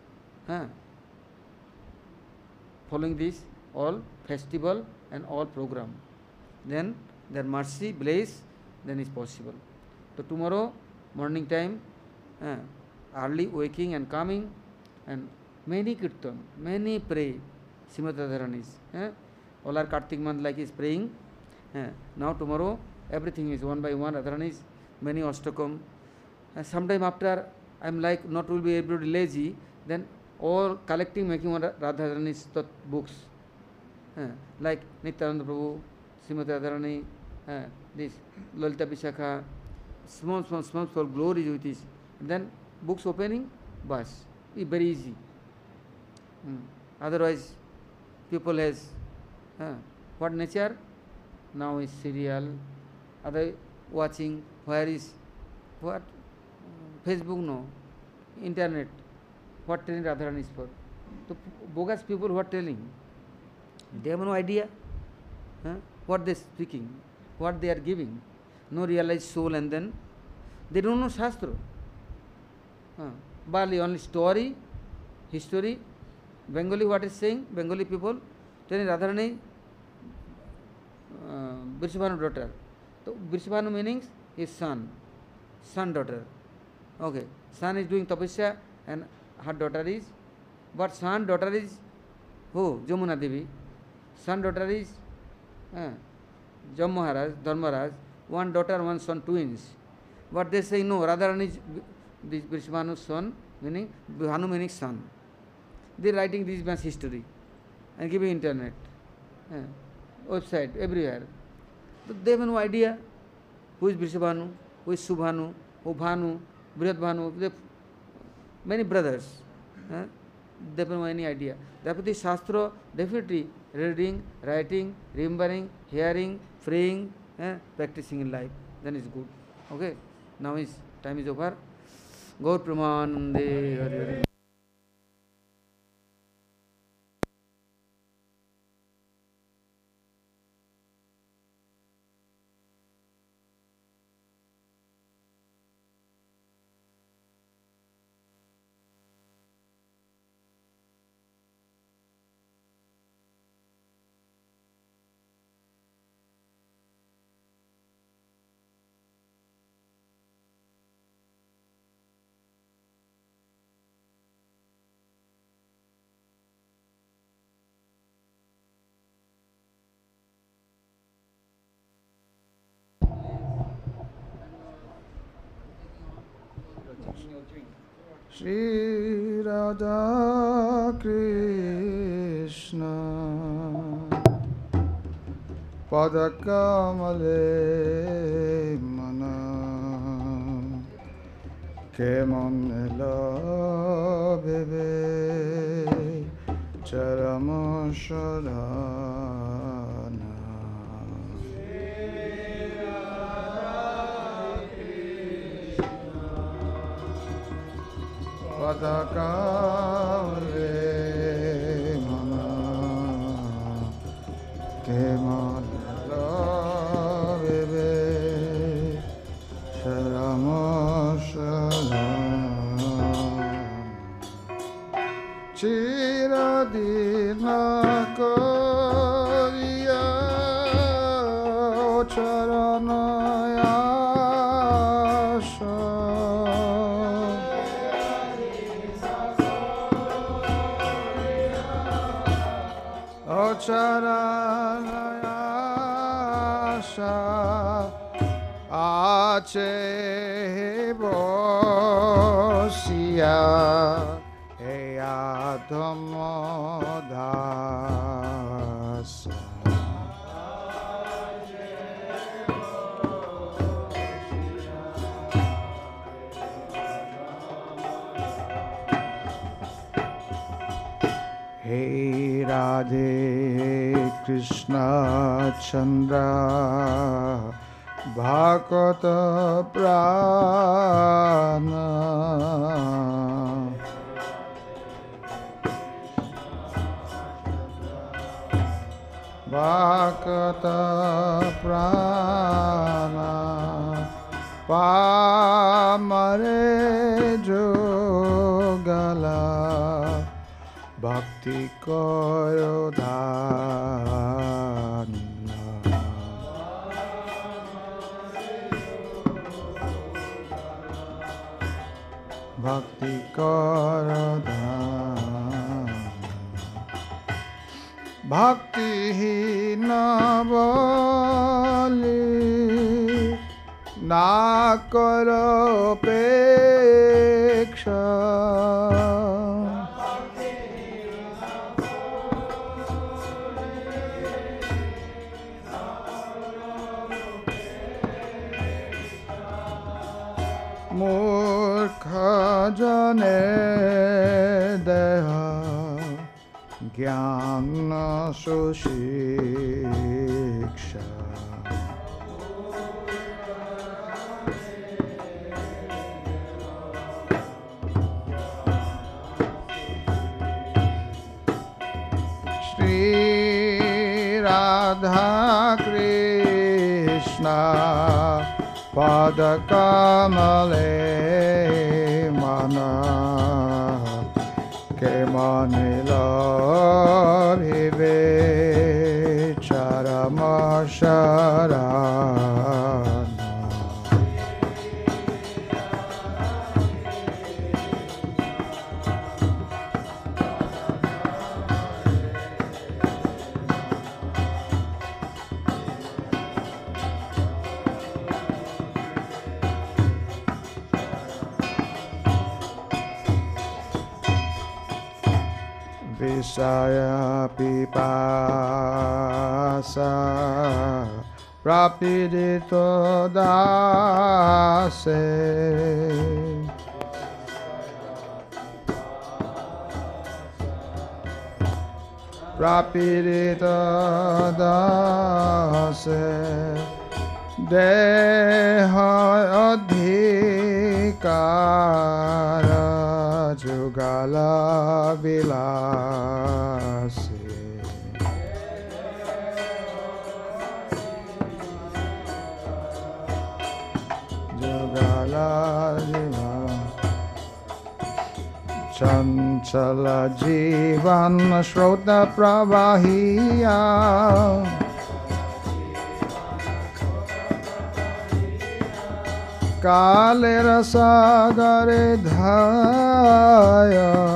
A: Following this all festival and all program. Then their mercy, blaze, then is possible. So tomorrow morning time, early waking and coming, and many kirtan, many pray, Srimati Radharani's. All are Kartik month like is praying. Now tomorrow everything is one by one Radharani's, many Ashtakam. Sometime after I am like not will be able to lazy, then all collecting making one Radharani's books. Like Nityananda Prabhu, Srimati Radharani, this Lalita Vishakha, small glories with this. Then books opening, bus. It's very easy. Otherwise, people has what nature? Now is serial, other watching, where is what? Facebook no, internet. What telling Radharani is for? So bogus people who are telling, they have no idea what they are speaking, what they are giving. No realized soul, and then they don't know Shastra. Bali only story, history. Bengali what is saying? Bengali people telling Radharani Vrishabhanu daughter. So Vrishabhanu meanings is son daughter. Okay, son is doing tapasya and her daughter is, but son daughter is who? Jamuna Devi. Son daughter is Jam Maharaj, Dharmaraj. One daughter, one son, twins. But they say no, Radharani is this Vrishabhanu's son, meaning Bhanu meaning son. They are writing this man's history and giving internet, website, everywhere. So they have no idea who is Vrishabhanu, who is Subhanu, who Bhanu, Brihat Bhanu. They have many brothers. They have no any idea. Therefore, the Shastra definitely reading, writing, remembering, hearing, praying, practicing in life. Then it's good. Okay. Now is time is over. Gaur Pramanande Hari Hari.
B: Shri Radha Krishna পদকমলে মনা কেমন লভবে চরম সদানা পদকমলে মনা কেমন লভবে চরম চিরদিন করিয়া চরণ আশা চরণ আশা আছে বসিয়া আধম দাস হে রাধে কৃষ্ণ চন্দ্র ভাগত প্রাণ ভাগত প্রাণ পামরে যোগলা ভক্তি করো দান ভক্তি করো দান ভক্তিহীন বলি না করো অপেক্ষা মূর্খ জনে দেহ জ্ঞান সুশিক্ষা শ্রী রাধা কৃষ্ণ পদকমলে মনা কেমন লভিবে চরম শরণ বিষয় পিপাসা প্রাপিত দাসে প্রাপিত দাসে দেহ অধিকার যুগল বিলাসে যুগল চঞ্চল জীবন স্রোত প্রবাহিয়া কালের সাগরে ধায়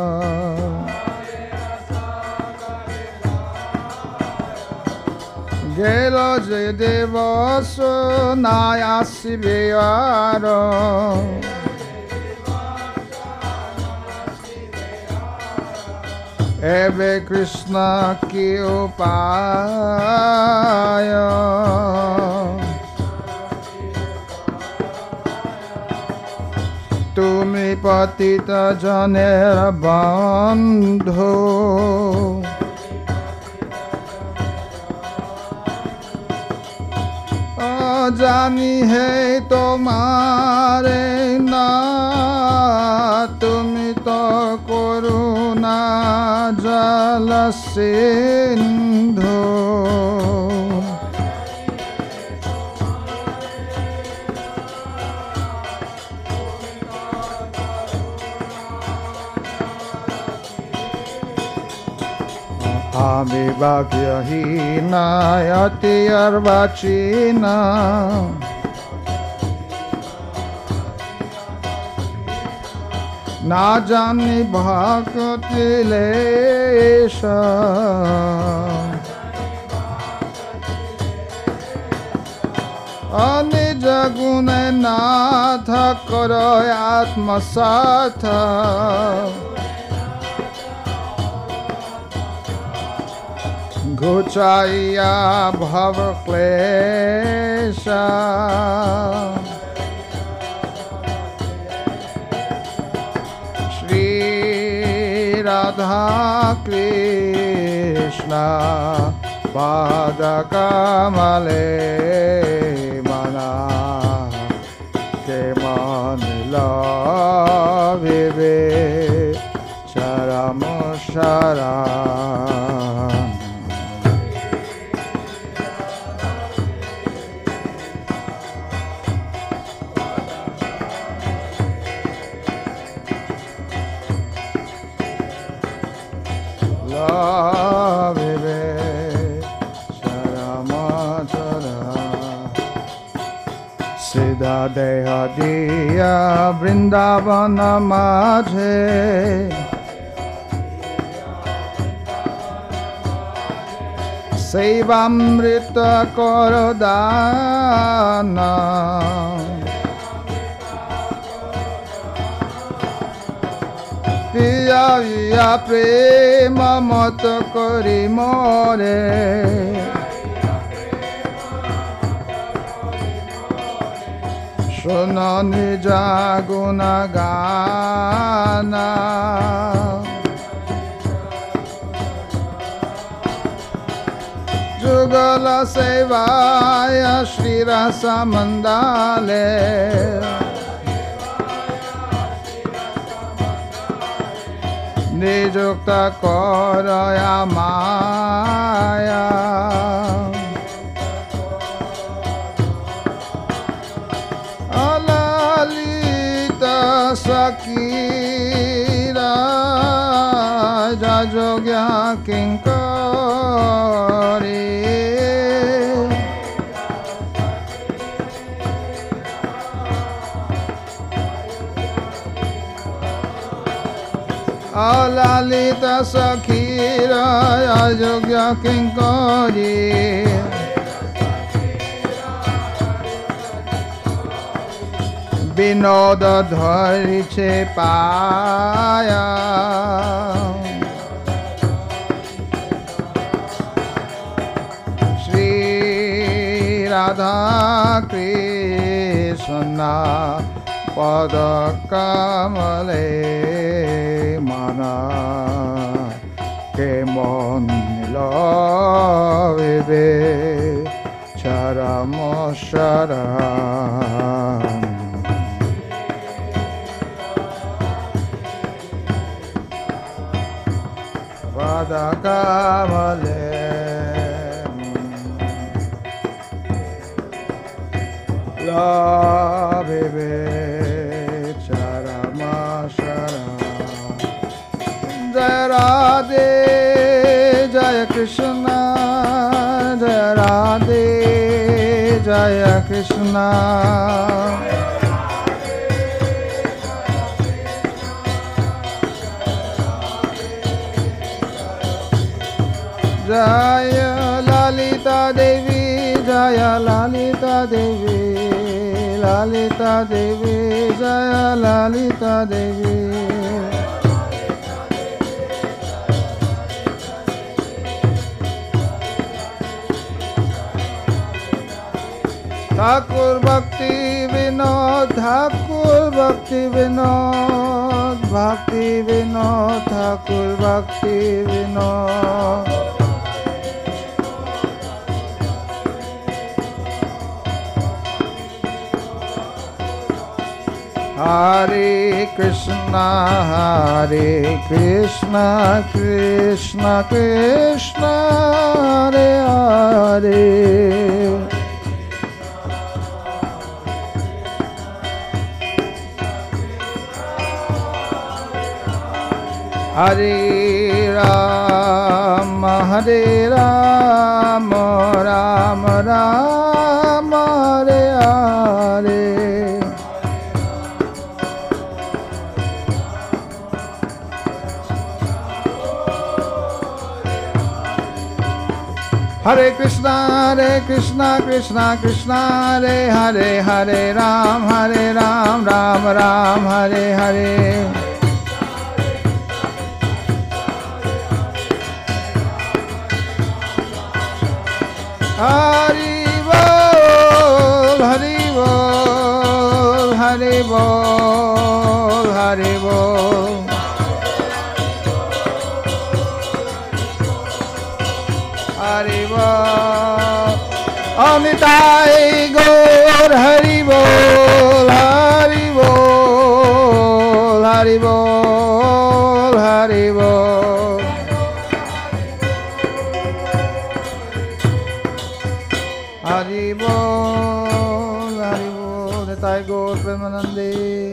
B: গেল যে দিবস নাই আসিবে আর एवे कृष्ण की उपाय तुमी पतित जनेर बंधु जानी है तुम्हारे ना तुमी तो करुणा जल Sindhu Amibhagyahina yati arvachina Na jani bhakti lesha Anija gune natha karoy atmasatha Guchaya bhava klesha Shri Radha Krishna Pada Kamale Mana Ke Manila Vive Charamo Sharam Siddha Deha Diya Vrindavana Majhe Sevamrita Korodana Piya Viya Prema Mata Kori More Shuna Nija Guna Gana Jugala Sevaya Shri Rasa Mandale Nijukta Koraya Maya Alalita Sakira Jajogya Kinkari Alalita Sakira Jajogya Kinkari Binoda Dhariche Paya Shri Radha Krishna Pada Kamale Mana Ke Mon Nilavive Charamo Sharam Pada Kamale La Vive Charama Sharam Jai Radhe Jaya Krishna Jaya Radhe Jaya Krishna Jaya Lalita Devi Jaya Lalita Devi Lalita Devi Jaya Lalita Devi Thakur भक्ति विनोद, ठाकुर भक्ति विनोद, भक्ति विनोद, ठाकुर भक्ति Vinod. Hare Krishna, Krishna Krishna, Hare Hare. Hare Rama, Hare Rama, Rama Rama, Hare Hare. Hare Krishna, Krishna Krishna, Hare Hare, Hare Ram, Ram Ram, Hare Hare. Hari Bol, Hari Bol, Hari Bol, Hari Bol. Hari Bol, Amitai Gaur, Hari Bol, Hari Bol, Hari Bol, Hari Bol. Hari Bol, Hari Bol, Nitai Gaur Premanande.